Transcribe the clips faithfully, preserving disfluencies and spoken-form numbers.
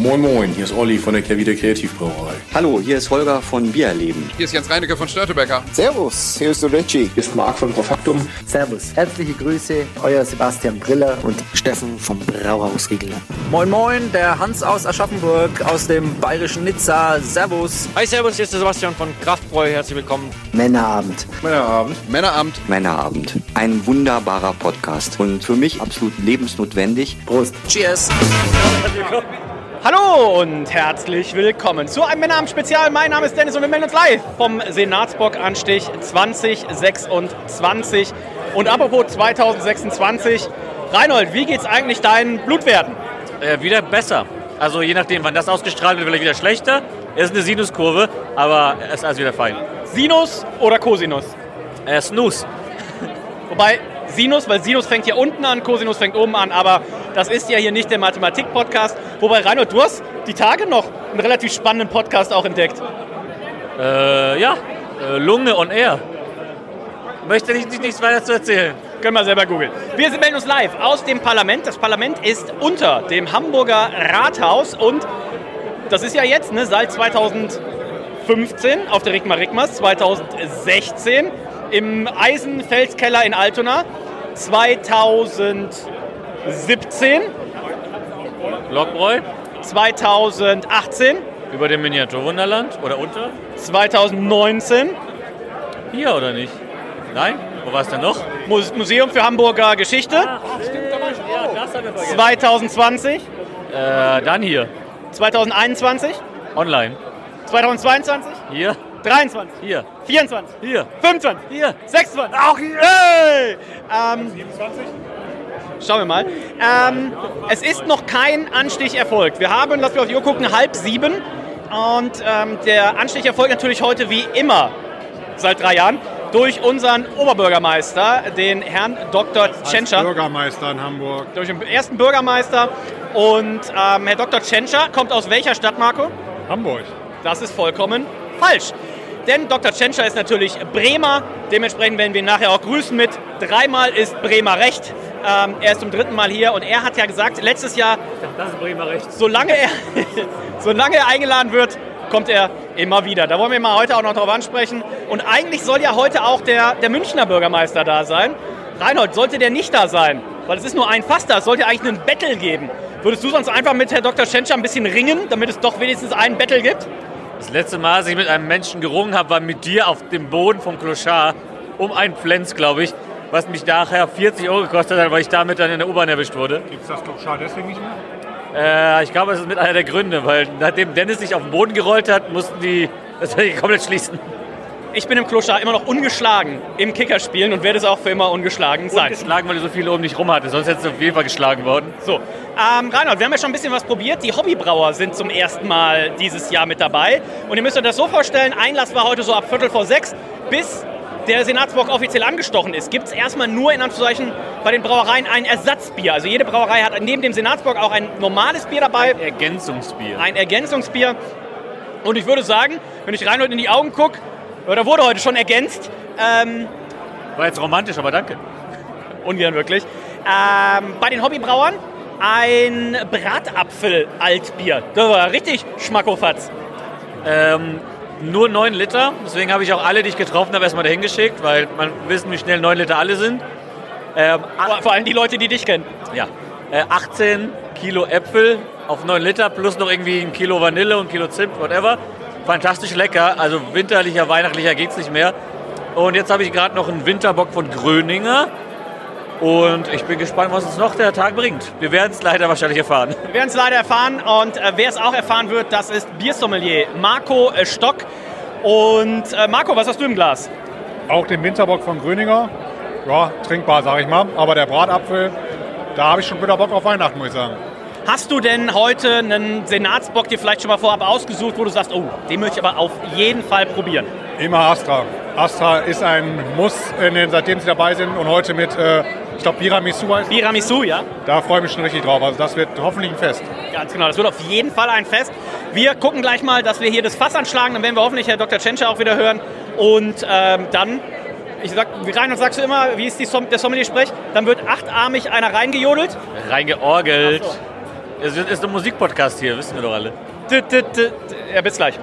Moin Moin, hier ist Olli von der Kehrwieder Kreativbrauerei. Hallo, hier ist Holger von Biererleben. Hier ist Jens Reinecke von Störtebecker. Servus, hier ist der Richie. Hier ist Marc von Profaktum. Servus, herzliche Grüße, euer Sebastian Briller und Steffen vom Brauhaus Riegler. Moin Moin, der Hans aus Aschaffenburg, aus dem bayerischen Nizza. Servus. Hi, servus, hier ist der Sebastian von Kraftbräu. Herzlich willkommen. Männerabend. Männerabend. Männerabend. Männerabend. Ein wunderbarer Podcast und für mich absolut lebensnotwendig. Prost. Cheers. Hallo und herzlich willkommen zu einem Männerabend-Spezial. Mein Name ist Dennis und wir melden uns live vom Senatsbock-Anstich zwanzig sechsundzwanzig. Und apropos zwanzig sechsundzwanzig, Reinhold, wie geht's eigentlich deinen Blutwerten? Äh, wieder besser. Also je nachdem, wann das ausgestrahlt wird, vielleicht wieder schlechter. Es ist eine Sinuskurve, aber es ist alles wieder fein. Sinus oder Cosinus? Äh, Snooze. Wobei Sinus, weil Sinus fängt hier unten an, Cosinus fängt oben an, aber das ist ja hier nicht der Mathematik-Podcast. Wobei, Reinhold, du hast die Tage noch einen relativ spannenden Podcast auch entdeckt. Äh, ja, äh, Lunge on Air. Möchte ich nicht, nichts weiter zu erzählen. Können wir selber googeln. Wir melden uns live aus dem Parlament. Das Parlament ist unter dem Hamburger Rathaus und das ist ja jetzt, ne, seit zweitausendfünfzehn auf der Rigmar Rigmas, zweitausendsechzehn im Eisenfelskeller in Altona, zweitausendsiebzehn Lokbräu, zweitausendachtzehn über dem Miniaturwunderland oder unter? zweitausendneunzehn Hier oder nicht? Nein? Wo war es denn noch? Museum für Hamburger Geschichte. Ach, stimmt, da war ich auch. Ja, das haben wir vergessen. zweitausendzwanzig. Äh, dann hier. zweitausendeinundzwanzig. Online. zweitausendzweiundzwanzig. Hier. dreiundzwanzig. Hier. vierundzwanzig. Hier. fünfundzwanzig. Hier. sechsundzwanzig. Auch hier. Hey! Ähm, siebenundzwanzig. Schauen wir mal. Ähm, es ist noch kein Anstich erfolgt. Wir haben, lass mich auf die Uhr gucken, halb sieben. Und ähm, der Anstich erfolgt natürlich heute wie immer seit drei Jahren durch unseren Oberbürgermeister, den Herrn Doktor Tschentscher. Als Bürgermeister in Hamburg. Durch den ersten Bürgermeister. Und ähm, Herr Doktor Tschentscher kommt aus welcher Stadt, Marco? Hamburg. Das ist vollkommen falsch. Denn Doktor Tschentscher ist natürlich Bremer. Dementsprechend werden wir ihn nachher auch grüßen mit dreimal ist Bremer recht. Ähm, er ist zum dritten Mal hier und er hat ja gesagt, letztes Jahr, Das ist Bremer recht. solange er, solange er eingeladen wird, kommt er immer wieder. Da wollen wir mal heute auch noch drauf ansprechen. Und eigentlich soll ja heute auch der, der Münchner Bürgermeister da sein. Reinhold, sollte der nicht da sein? Weil es ist nur ein Fass da, es sollte eigentlich einen Battle geben. Würdest du sonst einfach mit Herrn Doktor Tschentscher ein bisschen ringen, damit es doch wenigstens einen Battle gibt? Das letzte Mal, als ich mit einem Menschen gerungen habe, war mit dir auf dem Boden vom Clochard um einen Pflenz, glaube ich, was mich nachher vierzig Euro gekostet hat, weil ich damit dann in der U-Bahn erwischt wurde. Gibt es das Clochard deswegen nicht mehr? Äh, ich glaube, das ist mit einer der Gründe, weil nachdem Dennis sich auf den Boden gerollt hat, mussten die das komplett schließen. Ich bin im Clochard immer noch ungeschlagen im Kickerspielen und werde es auch für immer ungeschlagen sein. Ungeschlagen, weil du so viele um dich rum hattest, sonst hättest du auf jeden Fall geschlagen worden. So, ähm, Reinhold, wir haben ja schon ein bisschen was probiert. Die Hobbybrauer sind zum ersten Mal dieses Jahr mit dabei. Und ihr müsst euch das so vorstellen, Einlass war heute so ab Viertel vor sechs, bis der Senatsbock offiziell angestochen ist, gibt es erstmal nur in Anführungszeichen bei den Brauereien ein Ersatzbier. Also jede Brauerei hat neben dem Senatsbock auch ein normales Bier dabei. Ein Ergänzungsbier. Ein Ergänzungsbier. Und ich würde sagen, wenn ich Reinhold in die Augen gucke, oder wurde heute schon ergänzt. Ähm, War jetzt romantisch, aber danke. Ungern wirklich. Ähm, bei den Hobbybrauern ein Bratapfel-Altbier. Das war richtig Schmackofatz. Ähm, nur neun Liter, deswegen habe ich auch alle, die ich getroffen habe, erstmal dahin geschickt, weil man wissen, wie schnell neun Liter alle sind. Ähm, Vor allem die Leute, die dich kennen. Ja. Äh, achtzehn Kilo Äpfel auf neun Liter plus noch irgendwie ein Kilo Vanille und ein Kilo Zimt, whatever. Fantastisch lecker, also winterlicher, weihnachtlicher geht's nicht mehr. Und jetzt habe ich gerade noch einen Winterbock von Gröninger. Und ich bin gespannt, was uns noch der Tag bringt. Wir werden es leider wahrscheinlich erfahren. Wir werden es leider erfahren und äh, wer es auch erfahren wird, das ist Biersommelier Marco äh, Stock. Und äh, Marco, was hast du im Glas? Auch den Winterbock von Gröninger. Ja, trinkbar, sag ich mal. Aber der Bratapfel, da habe ich schon wieder Bock auf Weihnachten, muss ich sagen. Hast du denn heute einen Senatsbock dir vielleicht schon mal vorab ausgesucht, wo du sagst, oh, den möchte ich aber auf jeden Fall probieren? Immer Astra. Astra ist ein Muss, in den, seitdem sie dabei sind. Und heute mit, äh, ich glaube, Biramisu heißt. Biramisu, ja. Da freue ich mich schon richtig drauf. Also das wird hoffentlich ein Fest. Ganz genau, das wird auf jeden Fall ein Fest. Wir gucken gleich mal, dass wir hier das Fass anschlagen. Dann werden wir hoffentlich Herr Doktor Tschentscher auch wieder hören. Und ähm, dann, ich sag, Reinhold, sagst du immer, wie ist die Som- der Sommelier-Sprech? Dann wird achtarmig einer reingejodelt. Reingeorgelt. So. Es ist ein Musikpodcast hier, wissen wir doch alle. Ja, bis gleich.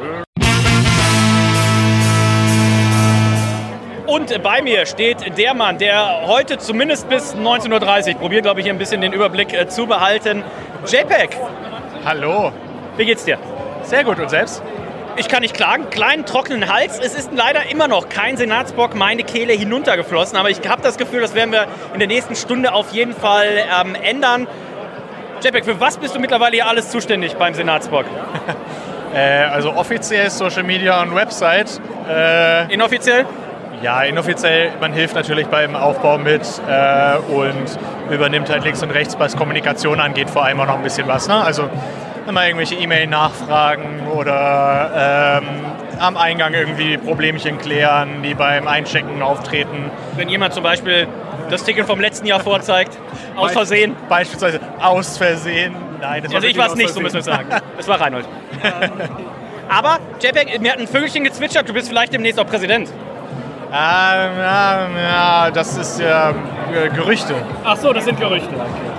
Und bei mir steht der Mann, der heute zumindest bis neunzehn Uhr dreißig probiert, glaube ich, hier ein bisschen den Überblick äh, zu behalten. JPEG. Hallo. Wie geht's dir? Sehr gut, und selbst? Ich kann nicht klagen, kleinen trockenen Hals. Es ist leider immer noch kein Senatsbock meine Kehle hinuntergeflossen, aber ich habe das Gefühl, das werden wir in der nächsten Stunde auf jeden Fall ähm, ändern. JPEG, für was bist du mittlerweile hier alles zuständig beim Senatsbock? äh, also offiziell Social Media und Website. Äh, Inoffiziell? Ja, inoffiziell, man hilft natürlich beim Aufbau mit äh, und übernimmt halt links und rechts, was Kommunikation angeht, vor allem auch noch ein bisschen was. Ne? Also immer irgendwelche E-Mail-Nachfragen oder ähm, am Eingang irgendwie Problemchen klären, die beim Einchecken auftreten. Wenn jemand zum Beispiel das Ticket vom letzten Jahr vorzeigt, aus Versehen. Beispielsweise aus Versehen. Nein, das war also ich war es nicht, so müssen wir sagen. Es war Reinhold. Aber, JPEG, mir hat ein Vögelchen gezwitschert, du bist vielleicht demnächst auch Präsident. Ah, ja, ja, das ist ja äh, Gerüchte. Ach so, das sind Gerüchte.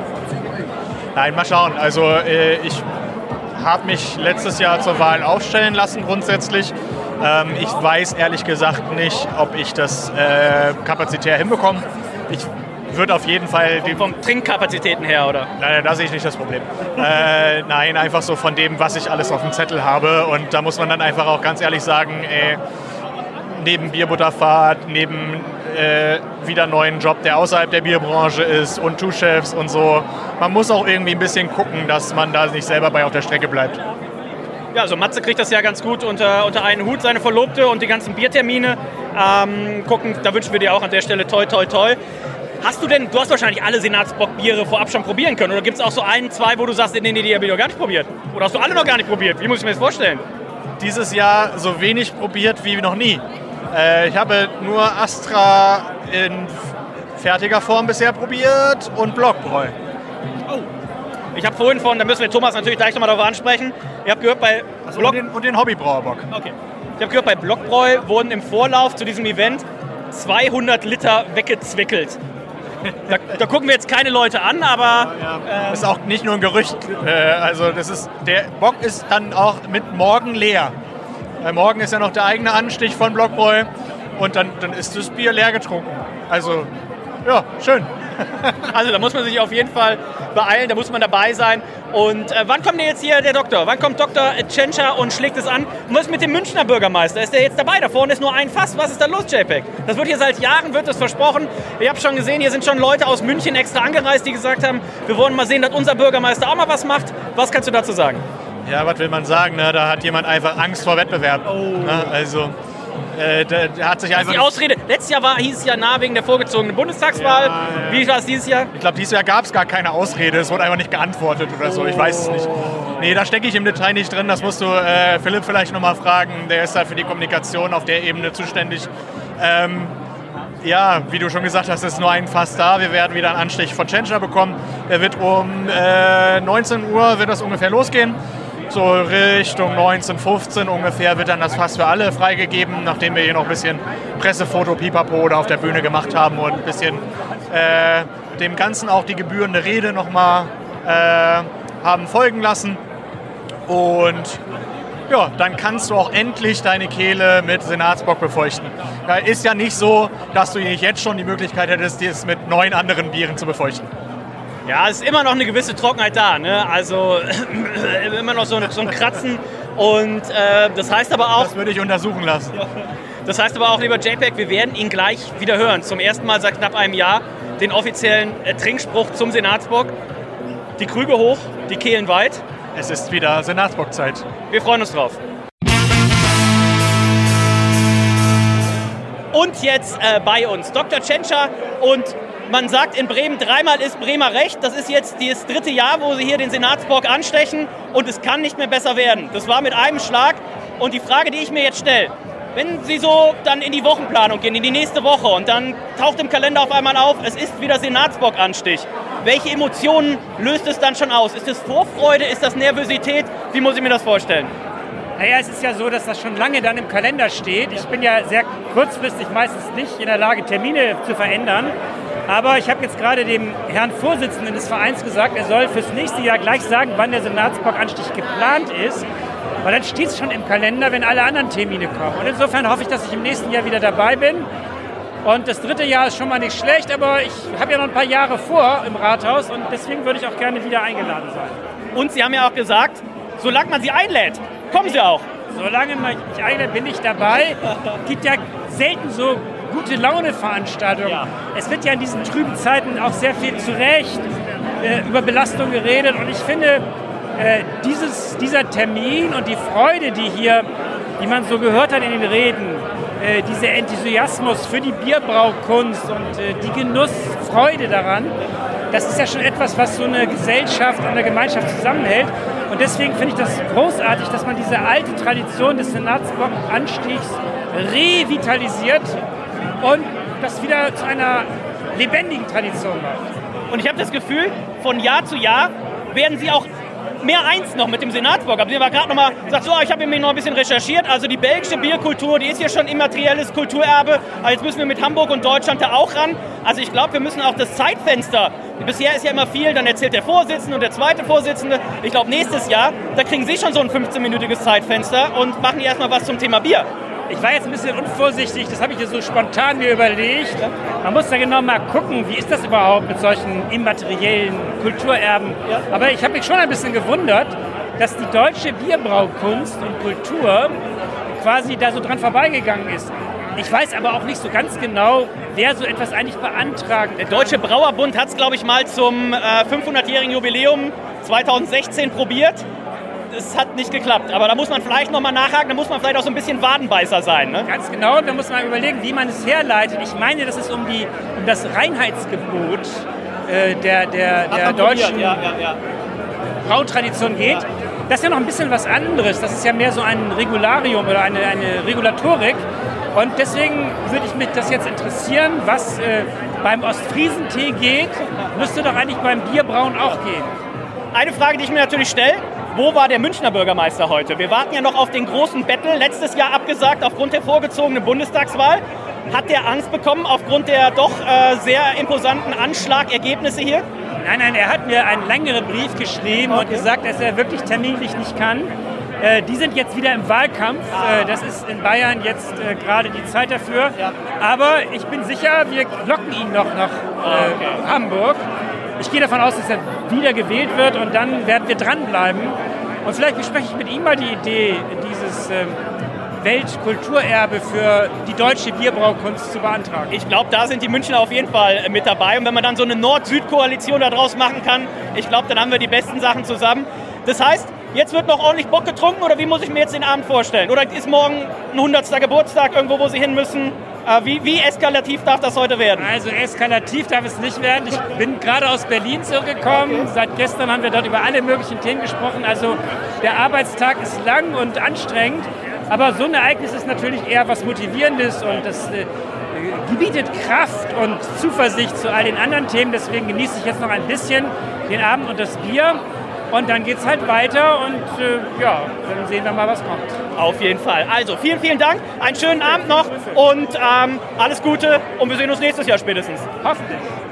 Nein, mal schauen. Also äh, ich habe mich letztes Jahr zur Wahl aufstellen lassen grundsätzlich. Ähm, ich weiß ehrlich gesagt nicht, ob ich das äh, kapazitär hinbekomme. Ich würde auf jeden Fall... Die vom Trinkkapazitäten her, oder? Nein, da sehe ich nicht das Problem. äh, nein, einfach so von dem, was ich alles auf dem Zettel habe. Und da muss man dann einfach auch ganz ehrlich sagen, ey, neben Bierbutterfahrt, neben äh, wieder einen neuen Job, der außerhalb der Bierbranche ist und Two-Chefs und so. Man muss auch irgendwie ein bisschen gucken, dass man da nicht selber bei auf der Strecke bleibt. Ja, also Matze kriegt das ja ganz gut unter, unter einen Hut, seine Verlobte und die ganzen Biertermine. Ähm, gucken, da wünschen wir dir auch an der Stelle toi, toi, toi. Hast du denn, du hast wahrscheinlich alle Senatsbock-Biere vorab schon probieren können, oder gibt es auch so ein, zwei, wo du sagst, nee, nee, die habe ich noch gar nicht probiert? Oder hast du alle noch gar nicht probiert? Wie muss ich mir das vorstellen? Dieses Jahr so wenig probiert wie noch nie. Äh, ich habe nur Astra in fertiger Form bisher probiert und Blockbräu. Oh. Ich habe vorhin von, da müssen wir Thomas natürlich gleich nochmal darauf ansprechen, ihr habt gehört bei also Block- und den, und den Hobbybrauerbock. Okay. Ich habe gehört, bei Blockbräu wurden im Vorlauf zu diesem Event zweihundert Liter weggezwickelt. Da, da gucken wir jetzt keine Leute an, aber... Ja, ähm, ist auch nicht nur ein Gerücht. Äh, also das ist, der Bock ist dann auch mit morgen leer. Weil morgen ist ja noch der eigene Anstich von Blockbräu und dann, dann ist das Bier leer getrunken. Also, ja, schön. Also da muss man sich auf jeden Fall beeilen, da muss man dabei sein. Und äh, wann kommt denn jetzt hier der Doktor? Wann kommt Doktor Tschentscher und schlägt es an? Und was ist mit dem Münchner Bürgermeister? Ist der jetzt dabei? Da vorne ist nur ein Fass. Was ist da los, JPEG? Das wird hier seit Jahren, wird das versprochen. Ich habe schon gesehen, hier sind schon Leute aus München extra angereist, die gesagt haben, wir wollen mal sehen, dass unser Bürgermeister auch mal was macht. Was kannst du dazu sagen? Ja, was will man sagen? Ne? Da hat jemand einfach Angst vor Wettbewerb. Oh. Ne? Also, äh, der, der hat sich einfach... Die Ausrede, letztes Jahr war, hieß es ja nah wegen der vorgezogenen Bundestagswahl. Ja, ja. Wie war es dieses Jahr? Ich glaube, dieses Jahr gab es gar keine Ausrede. Es wurde einfach nicht geantwortet oder so. Ich weiß es nicht. Nee, da stecke ich im Detail nicht drin. Das musst du äh, Philipp vielleicht nochmal fragen. Der ist da für die Kommunikation auf der Ebene zuständig. Ähm, ja, wie du schon gesagt hast, ist nur ein Fass da. Wir werden wieder einen Anstich von Tschentscher bekommen. Der wird um äh, neunzehn Uhr wird das ungefähr losgehen. So Richtung neunzehn, fünfzehn ungefähr wird dann das Fass für alle freigegeben, nachdem wir hier noch ein bisschen Pressefoto, Pipapo da auf der Bühne gemacht haben und ein bisschen äh, dem Ganzen auch die gebührende Rede nochmal äh, haben folgen lassen. Und ja, dann kannst du auch endlich deine Kehle mit Senatsbock befeuchten. Da ist ja nicht so, dass du nicht jetzt schon die Möglichkeit hättest, es mit neun anderen Bieren zu befeuchten. Ja, es ist immer noch eine gewisse Trockenheit da, ne? Also immer noch so ein, so ein Kratzen und äh, das heißt aber auch... Das würde ich untersuchen lassen. Das heißt aber auch, lieber JPEG, wir werden ihn gleich wieder hören. Zum ersten Mal seit knapp einem Jahr den offiziellen äh, Trinkspruch zum Senatsbock. Die Krüge hoch, die Kehlen weit. Es ist wieder Senatsbock-Zeit. Wir freuen uns drauf. Und jetzt äh, bei uns Doktor Tschentscher und... Man sagt in Bremen, dreimal ist Bremer Recht. Das ist jetzt das dritte Jahr, wo sie hier den Senatsbock anstechen und es kann nicht mehr besser werden. Das war mit einem Schlag. Und die Frage, die ich mir jetzt stelle, wenn Sie so dann in die Wochenplanung gehen, in die nächste Woche und dann taucht im Kalender auf einmal auf, es ist wieder Senatsbock-Anstich. Welche Emotionen löst es dann schon aus? Ist das Vorfreude? Ist das Nervosität? Wie muss ich mir das vorstellen? Naja, es ist ja so, dass das schon lange dann im Kalender steht. Ich bin ja sehr kurzfristig meistens nicht in der Lage, Termine zu verändern. Aber ich habe jetzt gerade dem Herrn Vorsitzenden des Vereins gesagt, er soll fürs nächste Jahr gleich sagen, wann der Senatsbock-Anstich geplant ist. Weil dann steht es schon im Kalender, wenn alle anderen Termine kommen. Und insofern hoffe ich, dass ich im nächsten Jahr wieder dabei bin. Und das dritte Jahr ist schon mal nicht schlecht, aber ich habe ja noch ein paar Jahre vor im Rathaus und deswegen würde ich auch gerne wieder eingeladen sein. Und Sie haben ja auch gesagt, solange man Sie einlädt, kommen Sie auch. Solange man mich einlädt, bin ich dabei. Es gibt ja selten so gute Laune-Veranstaltungen. Ja. Es wird ja in diesen trüben Zeiten auch sehr viel zu Recht äh, über Belastung geredet und ich finde, äh, dieses, dieser Termin und die Freude, die hier, die man so gehört hat in den Reden, äh, dieser Enthusiasmus für die Bierbraukunst und äh, die Genussfreude daran, das ist ja schon etwas, was so eine Gesellschaft und eine Gemeinschaft zusammenhält. Und deswegen finde ich das großartig, dass man diese alte Tradition des Senatsbock-Anstichs revitalisiert und das wieder zu einer lebendigen Tradition macht. Und ich habe das Gefühl, von Jahr zu Jahr werden Sie auch mehr eins noch mit dem Senatsbock. Aber Sie haben gerade noch mal gesagt, so, ich habe mir noch ein bisschen recherchiert. Also die belgische Bierkultur, die ist ja schon immaterielles Kulturerbe. Aber jetzt müssen wir mit Hamburg und Deutschland da auch ran. Also ich glaube, wir müssen auch das Zeitfenster, bisher ist ja immer viel, dann erzählt der Vorsitzende und der zweite Vorsitzende. Ich glaube, nächstes Jahr, da kriegen Sie schon so ein fünfzehnminütiges Zeitfenster und machen erstmal was zum Thema Bier. Ich war jetzt ein bisschen unvorsichtig, das habe ich dir so spontan mir überlegt. Man muss da genau mal gucken, wie ist das überhaupt mit solchen immateriellen Kulturerben. Ja. Aber ich habe mich schon ein bisschen gewundert, dass die deutsche Bierbraukunst und Kultur quasi da so dran vorbeigegangen ist. Ich weiß aber auch nicht so ganz genau, wer so etwas eigentlich beantragt. Der Deutsche Brauerbund hat es, glaube ich, mal zum äh, fünfhundertjährigen Jubiläum zweitausendsechzehn probiert. Es hat nicht geklappt, aber da muss man vielleicht nochmal nachhaken, da muss man vielleicht auch so ein bisschen Wadenbeißer sein. Ne? Ganz genau, da muss man überlegen, wie man es herleitet. Ich meine, dass es um, die, um das Reinheitsgebot äh, der, der, der deutschen ja, ja, ja. Brautradition geht. Ja. Das ist ja noch ein bisschen was anderes, das ist ja mehr so ein Regularium oder eine, eine Regulatorik. Und deswegen würde ich mich das jetzt interessieren, was äh, beim Ostfriesentee geht, müsste doch eigentlich beim Bierbrauen auch gehen. Eine Frage, die ich mir natürlich stelle, wo war der Münchner Bürgermeister heute? Wir warten ja noch auf den großen Battle, letztes Jahr abgesagt aufgrund der vorgezogenen Bundestagswahl. Hat der Angst bekommen aufgrund der doch äh, sehr imposanten Anschlagergebnisse hier? Nein, nein, er hat mir einen längeren Brief geschrieben okay. und gesagt, dass er wirklich terminlich nicht kann. Äh, die sind jetzt wieder im Wahlkampf. Ah. Äh, das ist in Bayern jetzt äh, gerade die Zeit dafür. Ja. Aber ich bin sicher, wir locken ihn noch nach äh, okay. Hamburg. Ich gehe davon aus, dass er wieder gewählt wird und dann werden wir dranbleiben. Und vielleicht bespreche ich mit ihm mal die Idee, dieses äh, Weltkulturerbe für die deutsche Bierbraukunst zu beantragen. Ich glaube, da sind die Münchner auf jeden Fall mit dabei. Und wenn man dann so eine Nord-Süd-Koalition daraus machen kann, ich glaube, dann haben wir die besten Sachen zusammen. Das heißt, jetzt wird noch ordentlich Bock getrunken oder wie muss ich mir jetzt den Abend vorstellen? Oder ist morgen ein hundertster Geburtstag irgendwo, wo Sie hin müssen? Wie, wie eskalativ darf das heute werden? Also eskalativ darf es nicht werden. Ich bin gerade aus Berlin zurückgekommen. Okay. Seit gestern haben wir dort über alle möglichen Themen gesprochen. Also der Arbeitstag ist lang und anstrengend. Aber so ein Ereignis ist natürlich eher was Motivierendes und das äh, gebietet Kraft und Zuversicht zu all den anderen Themen. Deswegen genieße ich jetzt noch ein bisschen den Abend und das Bier. Und dann geht es halt weiter und äh, ja, dann sehen wir mal, was kommt. Auf jeden Fall. Also vielen, vielen Dank, einen schönen Abend noch und ähm, alles Gute und wir sehen uns nächstes Jahr spätestens. Hoffentlich.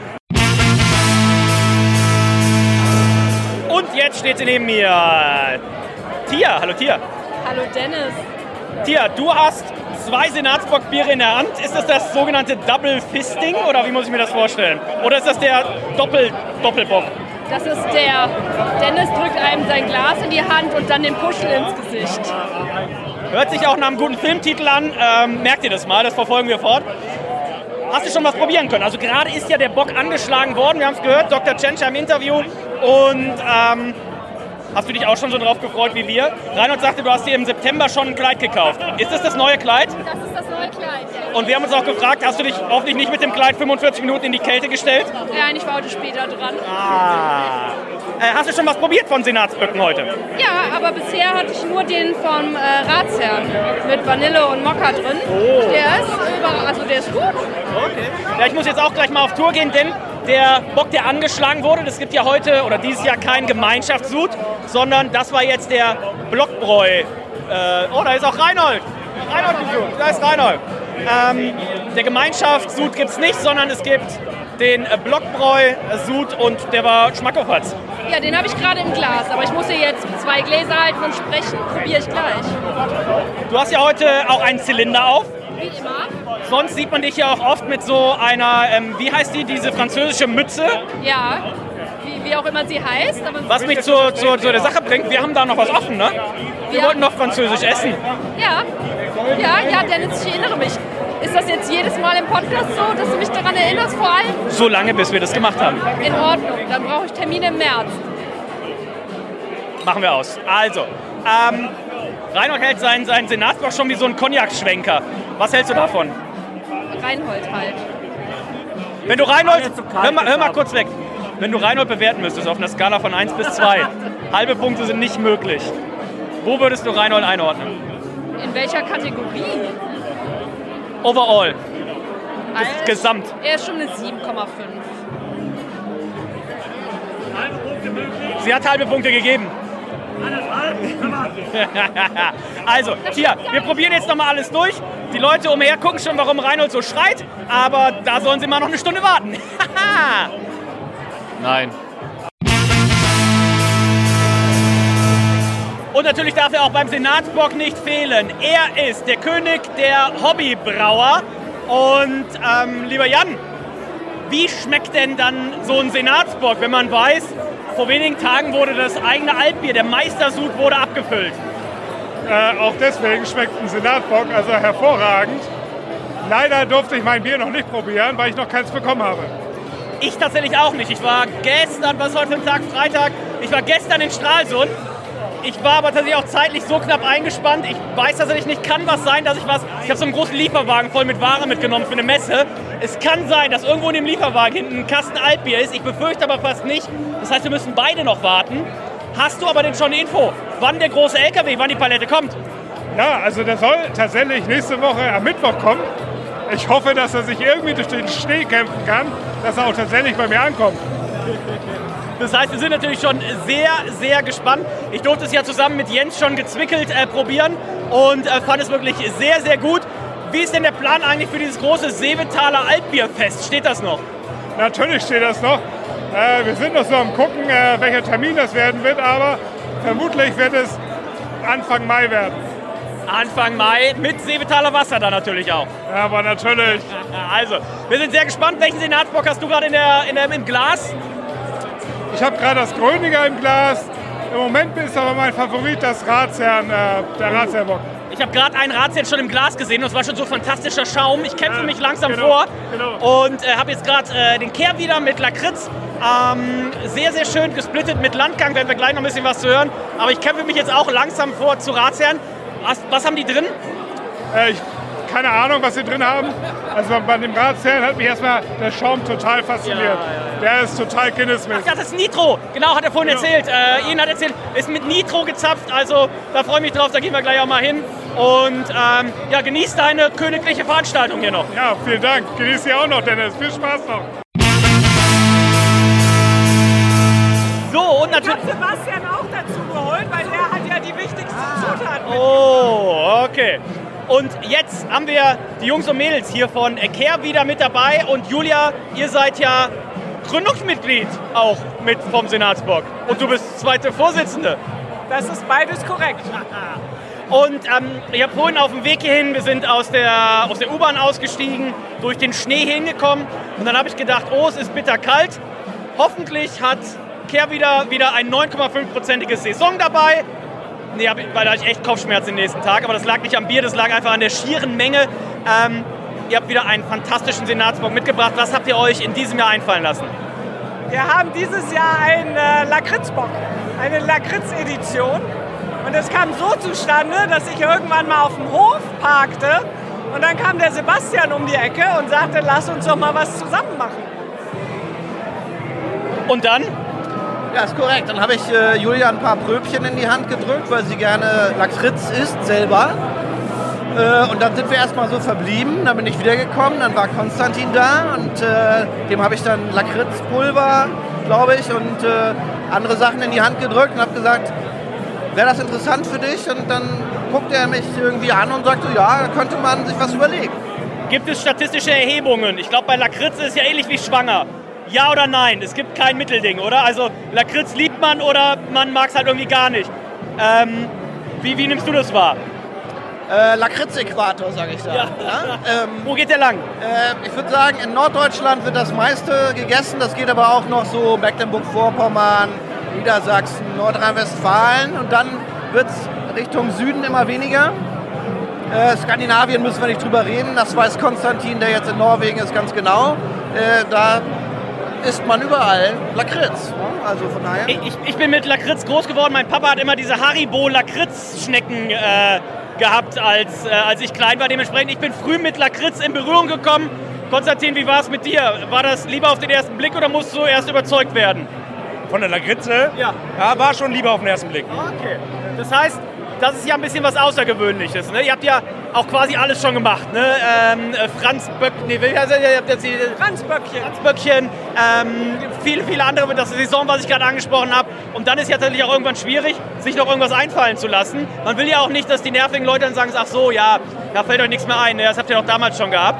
Und jetzt steht sie neben mir. Tia, hallo Tia. Hallo Dennis. Tia, du hast zwei Senatsbockbiere in der Hand. Ist das das sogenannte Double Fisting oder wie muss ich mir das vorstellen? Oder ist das der Doppel Doppelbock? Das ist der, Dennis drückt einem sein Glas in die Hand und dann den Puschel ins Gesicht. Hört sich auch nach einem guten Filmtitel an. Ähm, merkt ihr das mal, das verfolgen wir fort. Hast du schon was probieren können? Also gerade ist ja der Bock angeschlagen worden, wir haben es gehört, Doktor Tschentscher im Interview. Und ähm, hast du dich auch schon so drauf gefreut wie wir? Reinhold sagte, du hast dir im September schon ein Kleid gekauft. Ist das das neue Kleid? Das ist das neue Kleid, ja. Und wir haben uns auch gefragt, hast du dich hoffentlich nicht mit dem Kleid fünfundvierzig Minuten in die Kälte gestellt? Nein, ich war heute später dran. Ah. Äh, hast du schon was probiert von Senatsböcken heute? Ja, aber bisher hatte ich nur den vom äh, Ratsherrn mit Vanille und Mokka drin. Oh. Der ist über, also der ist gut. Okay. Ja, ich muss jetzt auch gleich mal auf Tour gehen, denn der Bock, der angeschlagen wurde, das gibt ja heute oder dieses Jahr keinen Gemeinschaftssud, sondern das war jetzt der Blockbräu. Äh, oh, da ist auch Reinhold. Reinhold gesucht. Da ist Reinhold. Ähm, der Gemeinschaftssud gibt es nicht, sondern es gibt den äh, Blockbräu-Sud und der war schmackofatz. Ja, den habe ich gerade im Glas, aber ich muss hier jetzt zwei Gläser halten und sprechen. Probiere ich gleich. Du hast ja heute auch einen Zylinder auf. Wie immer. Sonst sieht man dich ja auch oft mit so einer, ähm, wie heißt die, diese französische Mütze? Ja, wie, wie auch immer sie heißt. Aber Was mich zu, zu, zu der Sache bringt, wir haben da noch was offen, ne? Wir Ja. wollten noch französisch essen. Ja, ja, ja, Dennis, ich erinnere mich. Ist das jetzt jedes Mal im Podcast so, dass du mich daran erinnerst, vor allem? So lange, bis wir das gemacht haben. In Ordnung, dann brauche ich Termine im März. Machen wir aus. Also, ähm, Reinhold hält seinen, seinen Senatsbock schon wie so ein Cognac-Schwenker. Was hältst du davon? Reinhold halt. Wenn du Reinhold, hör mal, hör mal kurz weg. Wenn du Reinhold bewerten müsstest auf einer Skala von eins bis zwei, halbe Punkte sind nicht möglich. Wo würdest du Reinhold einordnen? In welcher Kategorie? Overall. Also, Gesamt. Er ist schon eine sieben Komma fünf. Sie hat halbe Punkte gegeben. Also, hier, wir probieren jetzt nochmal alles durch. Die Leute umher gucken schon, warum Reinhold so schreit, aber da sollen sie mal noch eine Stunde warten. Nein. Und natürlich darf er auch beim Senatsbock nicht fehlen. Er ist der König der Hobbybrauer. Und ähm, lieber Jan, wie schmeckt denn dann so ein Senatsbock, wenn man weiß, vor wenigen Tagen wurde das eigene Altbier, der Meistersud, wurde abgefüllt? Äh, auch deswegen schmeckt ein Senatsbock also hervorragend. Leider durfte ich mein Bier noch nicht probieren, weil ich noch keins bekommen habe. Ich tatsächlich auch nicht. Ich war gestern, was ist heute für ein Tag? Freitag. Ich war gestern in Stralsund. Ich war aber tatsächlich auch zeitlich so knapp eingespannt. Ich weiß tatsächlich nicht, kann was sein, dass ich was... Ich habe so einen großen Lieferwagen voll mit Ware mitgenommen für eine Messe. Es kann sein, dass irgendwo in dem Lieferwagen hinten ein Kasten Altbier ist. Ich befürchte aber fast nicht. Das heißt, wir müssen beide noch warten. Hast du aber denn schon eine Info, wann der große L K W, wann die Palette kommt? Ja, also der soll tatsächlich nächste Woche am Mittwoch kommen. Ich hoffe, dass er sich irgendwie durch den Schnee kämpfen kann, dass er auch tatsächlich bei mir ankommt. Das heißt, wir sind natürlich schon sehr, sehr gespannt. Ich durfte es ja zusammen mit Jens schon gezwickelt äh, probieren und äh, fand es wirklich sehr, sehr gut. Wie ist denn der Plan eigentlich für dieses große Seevetaler Altbierfest? Steht das noch? Natürlich steht das noch. Äh, wir sind noch so am gucken, äh, welcher Termin das werden wird, aber vermutlich wird es Anfang Mai werden. Anfang Mai mit Seevetaler Wasser dann natürlich auch. Ja, aber natürlich. Also, wir sind sehr gespannt. Welchen Senatsbock hast du gerade in der, in der, im Glas? Ich habe gerade das Gröninger im Glas. Im Moment ist aber mein Favorit das Ratsherrn, äh, der Ratsherrbock. Ich habe gerade einen Ratsherrn schon im Glas gesehen und es war schon so fantastischer Schaum. Ich kämpfe Ja, mich langsam genau, vor genau. und äh, habe jetzt gerade äh, den Kehr wieder mit Lakritz. Ähm, sehr, sehr schön gesplittet mit Landgang, werden wir gleich noch ein bisschen was zu hören. Aber ich kämpfe mich jetzt auch langsam vor zu Ratsherrn. Was, was haben die drin? Äh, ich, keine Ahnung, was sie drin haben. Also bei dem Ratsherrn hat mich erstmal der Schaum total fasziniert. Ja, ja, ja. Der ist total Kinnesmith. Ach, das ist Nitro. Genau, hat er vorhin Genau. erzählt. Äh, Ian hat erzählt, ist mit Nitro gezapft. Also da freue ich mich drauf, da gehen wir gleich auch mal hin. Und ähm, ja, genießt deine königliche Veranstaltung hier noch. Ja, vielen Dank. Genieß sie auch noch, Dennis. Viel Spaß noch. So, und natürlich... Ich habe Sebastian auch dazu geholt, weil er hat ja die wichtigsten Zutaten. Oh, okay. Und jetzt haben wir die Jungs und Mädels hier von Kehr wieder mit dabei. Und Julia, ihr seid ja Gründungsmitglied auch mit vom Senatsbock. Und du bist zweite Vorsitzende. Das ist beides korrekt. Und ähm, ich habe vorhin auf dem Weg hierhin, wir sind aus der, aus der U-Bahn ausgestiegen, durch den Schnee hingekommen. Und dann habe ich gedacht, oh, es ist bitterkalt. Hoffentlich hat Kehr wieder, wieder ein neun Komma fünf prozentiges Saison dabei. Nee, weil da hatte ich echt Kopfschmerzen den nächsten Tag. Aber das lag nicht am Bier, das lag einfach an der schieren Menge. Ähm, ihr habt wieder einen fantastischen Senatsbock mitgebracht. Was habt ihr euch in diesem Jahr einfallen lassen? Wir haben dieses Jahr einen äh, Lakritzbock, eine Lakritz-Edition. Und es kam so zustande, dass ich irgendwann mal auf dem Hof parkte. Und dann kam der Sebastian um die Ecke und sagte, lass uns doch mal was zusammen machen. Und dann? Ja, ist korrekt. Dann habe ich äh, Julia ein paar Pröbchen in die Hand gedrückt, weil sie gerne Lakritz isst selber. Äh, und dann sind wir erstmal so verblieben. Dann bin ich wiedergekommen, dann war Konstantin da und äh, dem habe ich dann Lakritzpulver, glaube ich, und äh, andere Sachen in die Hand gedrückt und habe gesagt, wäre das interessant für dich? Und dann guckte er mich irgendwie an und sagte, ja, da könnte man sich was überlegen. Gibt es statistische Erhebungen? Ich glaube, bei Lakritz ist es ja ähnlich wie schwanger. Ja oder nein? Es gibt kein Mittelding, oder? Also Lakritz liebt man oder man mag es halt irgendwie gar nicht. Ähm, wie, wie nimmst du das wahr? Äh, Lakritz-Äquator, sage ich da. Ja. Ja? Ähm, Wo geht der lang? Äh, ich würde sagen, in Norddeutschland wird das meiste gegessen. Das geht aber auch noch so Mecklenburg-Vorpommern, Niedersachsen, Nordrhein-Westfalen. Und dann wird es Richtung Süden immer weniger. Äh, Skandinavien müssen wir nicht drüber reden. Das weiß Konstantin, der jetzt in Norwegen ist, ganz genau. Äh, da isst man überall Lakritz. Also von daher. Ich, ich bin mit Lakritz groß geworden. Mein Papa hat immer diese Haribo-Lakritz-Schnecken äh, gehabt, als, äh, als ich klein war. Dementsprechend, ich bin früh mit Lakritz in Berührung gekommen. Konstantin, wie war es mit dir? War das lieber auf den ersten Blick oder musst du erst überzeugt werden? Von der Lakritze? Ja. Ja, war schon lieber auf den ersten Blick. Okay. Das heißt, das ist ja ein bisschen was Außergewöhnliches. Ne? Ihr habt ja auch quasi alles schon gemacht. Ne? Ähm, Franz Böck, nee, wie heißt er? Ihr habt jetzt die, Franz Böckchen. Franz Böckchen, ähm, viele, viele andere mit der Saison, was ich gerade angesprochen habe. Und dann ist ja tatsächlich auch irgendwann schwierig, sich noch irgendwas einfallen zu lassen. Man will ja auch nicht, dass die nervigen Leute dann sagen, ach so, ja, da fällt euch nichts mehr ein. Ne? Das habt ihr doch damals schon gehabt.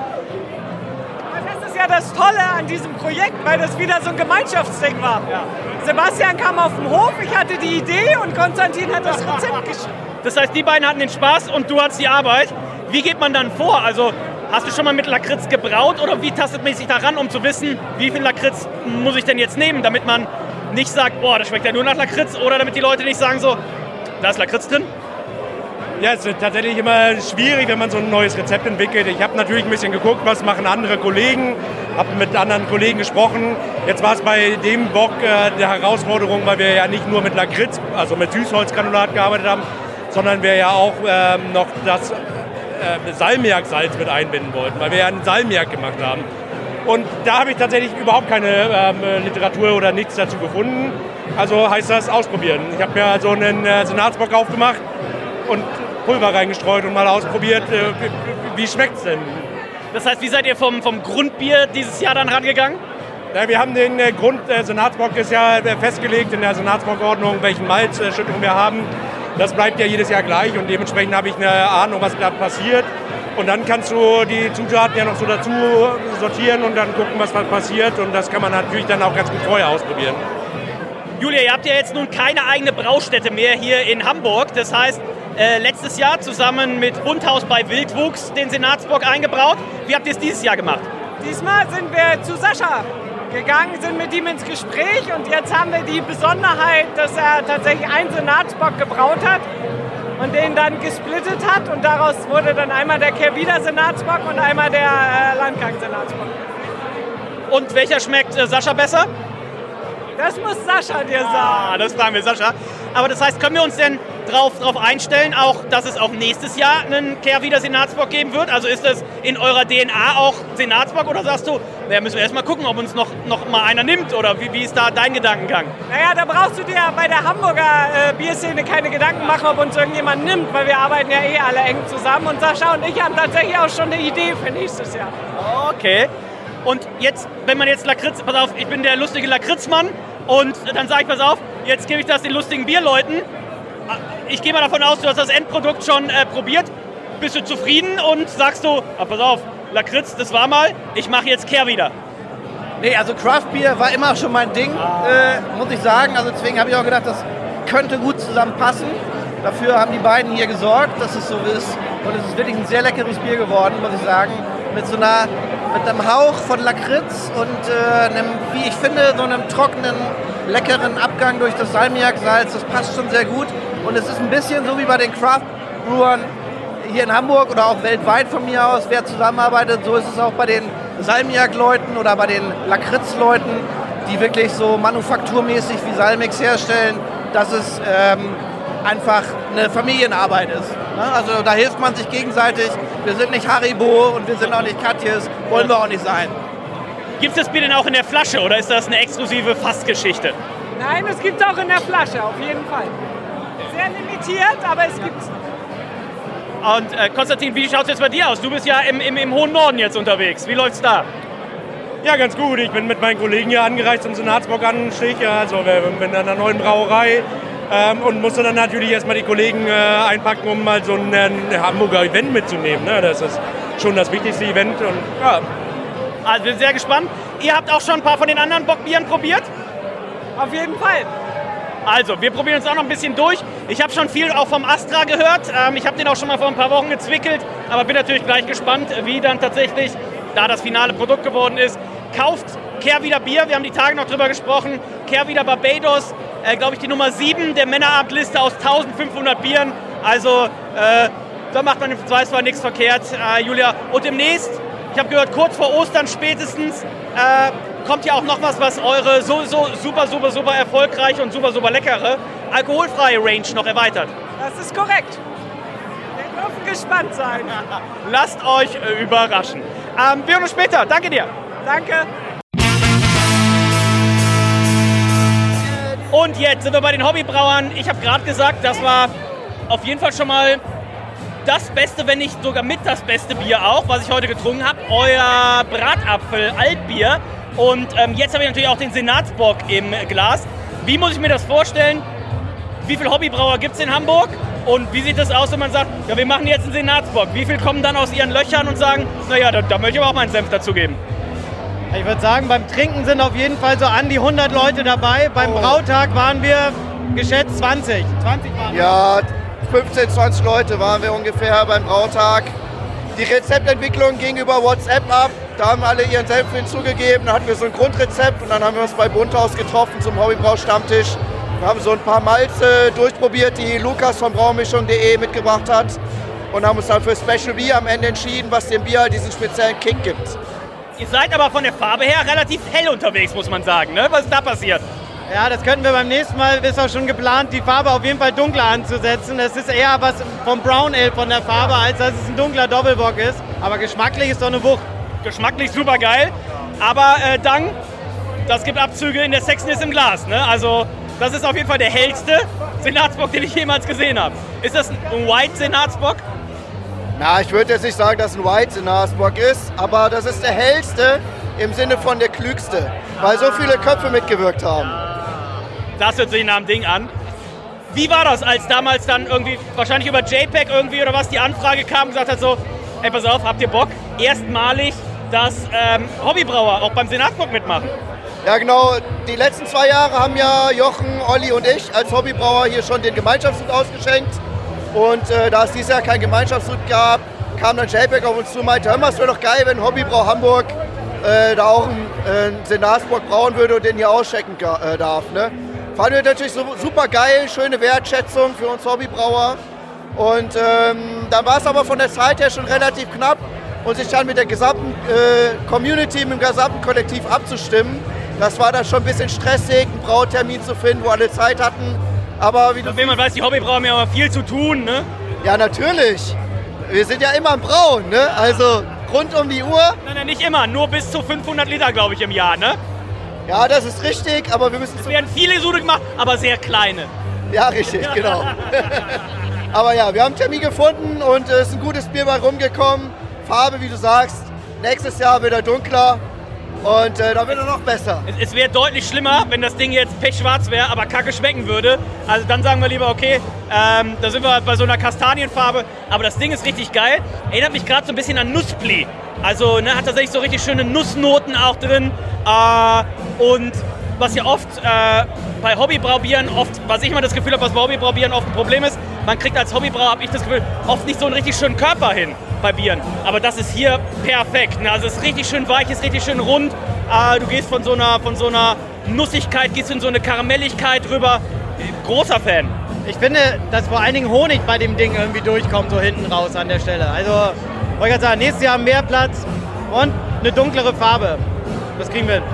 Das ist ja das Tolle an diesem Projekt, weil das wieder so ein Gemeinschaftsding war. Ja. Sebastian kam auf den Hof, ich hatte die Idee und Konstantin hat das Rezept geschrieben. Das heißt, die beiden hatten den Spaß und du hattest die Arbeit. Wie geht man dann vor? Also hast du schon mal mit Lakritz gebraut oder wie tastet man sich daran, um zu wissen, wie viel Lakritz muss ich denn jetzt nehmen, damit man nicht sagt, boah, das schmeckt ja nur nach Lakritz, oder damit die Leute nicht sagen so, da ist Lakritz drin? Ja, es ist tatsächlich immer schwierig, wenn man so ein neues Rezept entwickelt. Ich habe natürlich ein bisschen geguckt, was machen andere Kollegen, habe mit anderen Kollegen gesprochen. Jetzt war es bei dem Bock äh, der Herausforderung, weil wir ja nicht nur mit Lakritz, also mit Süßholzgranulat gearbeitet haben, sondern wir ja auch ähm, noch das äh, Salmiaksalz mit einbinden wollten, weil wir ja einen Salmiak gemacht haben. Und da habe ich tatsächlich überhaupt keine ähm, Literatur oder nichts dazu gefunden. Also heißt das ausprobieren. Ich habe mir so einen äh, Senatsbock aufgemacht und Pulver reingestreut und mal ausprobiert, äh, wie, wie schmeckt es denn? Das heißt, wie seid ihr vom, vom Grundbier dieses Jahr dann rangegangen? Ja, wir haben den äh, Grund, äh, Senatsbock ist ja äh, festgelegt in der Senatsbockordnung, welchen Malzschüttung wir haben. Das bleibt ja jedes Jahr gleich und dementsprechend habe ich eine Ahnung, was da passiert. Und dann kannst du die Zutaten ja noch so dazu sortieren und dann gucken, was passiert. Und das kann man natürlich dann auch ganz gut vorher ausprobieren. Julia, ihr habt ja jetzt nun keine eigene Braustätte mehr hier in Hamburg. Das heißt, äh, letztes Jahr zusammen mit Bundhaus bei Wildwuchs den Senatsbock eingebraut. Wie habt ihr es dieses Jahr gemacht? Diesmal sind wir zu Sascha gegangen, sind mit ihm ins Gespräch und jetzt haben wir die Besonderheit, dass er tatsächlich einen Senatsbock gebraut hat und den dann gesplittet hat und daraus wurde dann einmal der Kehrwieder Senatsbock und einmal der äh, Landgang Senatsbock. Und welcher schmeckt äh, Sascha besser? Das muss Sascha dir sagen. Ah, das fragen wir Sascha. Aber das heißt, können wir uns denn drauf, drauf einstellen, auch, dass es auch nächstes Jahr einen Kehrwieder Senatsbock geben wird? Also ist das in eurer D N A auch Senatsbock oder sagst du, naja, müssen wir erst mal gucken, ob uns noch, noch mal einer nimmt oder wie, wie ist da dein Gedankengang? Naja, da brauchst du dir bei der Hamburger äh, Bierszene keine Gedanken machen, ob uns irgendjemand nimmt, weil wir arbeiten ja eh alle eng zusammen und Sascha und ich haben tatsächlich auch schon eine Idee für nächstes Jahr. Okay. Und jetzt, wenn man jetzt Lakritz, pass auf, ich bin der lustige Lakritzmann und dann sage ich, pass auf, jetzt gebe ich das den lustigen Bierleuten. Ich gehe mal davon aus, du hast das Endprodukt schon äh, probiert. Bist du zufrieden und sagst du, ah, pass auf, Lakritz, das war mal, ich mache jetzt Kehrwieder. Nee, also Craft Beer war immer schon mein Ding, äh, muss ich sagen. Also deswegen habe ich auch gedacht, das könnte gut zusammenpassen. Dafür haben die beiden hier gesorgt, dass es so ist. Und es ist wirklich ein sehr leckeres Bier geworden, muss ich sagen. Mit so einer, mit einem Hauch von Lakritz und äh, einem, wie ich finde, so einem trockenen, leckeren Abgang durch das Salmiaksalz. Das passt schon sehr gut. Und es ist ein bisschen so wie bei den Craft-Brewern hier in Hamburg oder auch weltweit von mir aus, wer zusammenarbeitet. So ist es auch bei den Salmiak-Leuten oder bei den Lakritz-Leuten, die wirklich so manufakturmäßig wie Salmix herstellen, dass es ähm, einfach eine Familienarbeit ist. Ne? Also da hilft man sich gegenseitig. Wir sind nicht Haribo und wir sind auch nicht Katjes, wollen wir auch nicht sein. Gibt es das Bier denn auch in der Flasche oder ist das eine exklusive Fassgeschichte? Nein, es gibt es auch in der Flasche, auf jeden Fall. Sehr limitiert, aber es gibt's. Und äh, Konstantin, wie schaut es jetzt bei dir aus? Du bist ja im, im, im hohen Norden jetzt unterwegs. Wie läuft's da? Ja, ganz gut. Ich bin mit meinen Kollegen hier angereist zum Senatsbock an Stich. Also wir sind in einer neuen Brauerei ähm, und musste dann natürlich erstmal die Kollegen äh, einpacken, um mal so ein äh, Hamburger Event mitzunehmen. Ne? Das ist schon das wichtigste Event. Und, ja. Also wir sind sehr gespannt. Ihr habt auch schon ein paar von den anderen Bockbieren probiert? Auf jeden Fall. Also, wir probieren uns auch noch ein bisschen durch. Ich habe schon viel auch vom Astra gehört. Ähm, ich habe den auch schon mal vor ein paar Wochen gezwickelt. Aber bin natürlich gleich gespannt, wie dann tatsächlich da das finale Produkt geworden ist. Kauft Kehrwieder Bier. Wir haben die Tage noch drüber gesprochen. Kehrwieder Barbados, äh, glaube ich, die Nummer sieben der Männerabendliste aus eintausendfünfhundert Bieren. Also, äh, da macht man im Zweifelsfall nichts verkehrt, äh, Julia. Und demnächst, ich habe gehört, kurz vor Ostern spätestens, äh, kommt ja auch noch was, was eure so, so super, super, super erfolgreiche und super, super leckere alkoholfreie Range noch erweitert. Das ist korrekt. Wir dürfen gespannt sein. Lasst euch äh, überraschen. Ähm, wir hören uns später. Danke dir. Danke. Und jetzt sind wir bei den Hobbybrauern. Ich habe gerade gesagt, das war auf jeden Fall schon mal das Beste, wenn nicht sogar mit das beste Bier auch, was ich heute getrunken habe. Euer Bratapfel-Altbier. Und ähm, jetzt habe ich natürlich auch den Senatsbock im Glas. Wie muss ich mir das vorstellen? Wie viele Hobbybrauer gibt es in Hamburg? Und wie sieht das aus, wenn man sagt, ja, wir machen jetzt einen Senatsbock? Wie viele kommen dann aus ihren Löchern und sagen, naja, da, da möchte ich aber auch meinen Senf dazugeben? Ich würde sagen, beim Trinken sind auf jeden Fall so an die hundert Leute dabei. Beim oh. Brautag waren wir geschätzt zwanzig. zwanzig waren wir. Ja, fünfzehn, zwanzig Leute waren wir ungefähr beim Brautag. Die Rezeptentwicklung ging über WhatsApp ab. Da haben alle ihren Senf hinzugegeben. Dann hatten wir so ein Grundrezept und dann haben wir uns bei Bunthaus getroffen zum Hobbybrau-Stammtisch. Wir haben so ein paar Malze durchprobiert, die Lukas von Braumischung punkt de mitgebracht hat. Und haben uns dann für Special Bier am Ende entschieden, was dem Bier halt diesen speziellen Kick gibt. Ihr seid aber von der Farbe her relativ hell unterwegs, muss man sagen, ne? Was ist da passiert? Ja, das könnten wir beim nächsten Mal, ist auch schon geplant, die Farbe auf jeden Fall dunkler anzusetzen. Das ist eher was vom Brown Ale von der Farbe, als dass es ein dunkler Doppelbock ist. Aber geschmacklich ist doch eine Wucht. Geschmacklich super geil, aber äh, Dang, das gibt Abzüge in der Sexiness im Glas, ne? Also das ist auf jeden Fall der hellste Senatsbock, den ich jemals gesehen habe. Ist das ein White Senatsbock? Na, ich würde jetzt nicht sagen, dass ein White Senatsbock ist, aber das ist der hellste im Sinne von der klügste, weil so viele Köpfe mitgewirkt haben. Das hört sich nach dem Ding an. Wie war das, als damals dann irgendwie, wahrscheinlich über JPEG irgendwie oder was, die Anfrage kam und gesagt hat so, ey, pass auf, habt ihr Bock? Erstmalig, dass ähm, Hobbybrauer auch beim Senatsbock mitmachen. Ja genau, die letzten zwei Jahre haben ja Jochen, Olli und ich als Hobbybrauer hier schon den Gemeinschaftsgut ausgeschenkt. Und äh, da es dieses Jahr kein Gemeinschaftsgut gab, kam dann JPEG auf uns zu und meinte, hör mal, es wäre doch geil, wenn Hobbybrau Hamburg äh, da auch einen, äh, einen Senatsbock brauen würde und den hier ausschenken äh, darf. Ne? Fanden wir natürlich so, super geil, schöne Wertschätzung für uns Hobbybrauer. Und ähm, dann war es aber von der Zeit her schon relativ knapp und sich dann mit der gesamten äh, Community, mit dem gesamten Kollektiv abzustimmen. Das war dann schon ein bisschen stressig, einen Brautermin zu finden, wo alle Zeit hatten. Aber wie du man weiß, die Hobbybrauer haben ja immer viel zu tun, ne? Ja, natürlich. Wir sind ja immer am Brauen, ne? Also rund um die Uhr. Nein, nein, nicht immer. Nur bis zu fünfhundert Liter, glaube ich, im Jahr, ne? Ja, das ist richtig, aber wir müssen... Es werden viele Sude gemacht, aber sehr kleine. Ja, richtig, genau. Aber ja, wir haben einen Termin gefunden und es ist ein gutes Bier bei rumgekommen. Farbe, wie du sagst, nächstes Jahr wieder dunkler. Und äh, da wird er noch besser. Es, es wäre deutlich schlimmer, wenn das Ding jetzt pechschwarz wäre, aber kacke schmecken würde. Also dann sagen wir lieber, okay, ähm, da sind wir bei so einer Kastanienfarbe. Aber das Ding ist richtig geil. Erinnert mich gerade so ein bisschen an Nusspli. Also ne, hat tatsächlich so richtig schöne Nussnoten auch drin. Äh, und was ja oft äh, bei Hobbybraubieren oft, was ich immer das Gefühl habe, was bei Hobbybraubieren oft ein Problem ist, man kriegt als Hobbybrauer, habe ich das Gefühl, oft nicht so einen richtig schönen Körper hin bei Bieren. Aber das ist hier perfekt. Ne? Also es ist richtig schön weich, ist richtig schön rund. Äh, du gehst von so einer, von so einer Nussigkeit, gehst in so eine Karamelligkeit rüber. Großer Fan. Ich finde, dass vor allen Dingen Honig bei dem Ding irgendwie durchkommt, so hinten raus an der Stelle. Also, wollte ich gerade sagen, nächstes Jahr mehr Platz und eine dunklere Farbe. Das kriegen wir hin.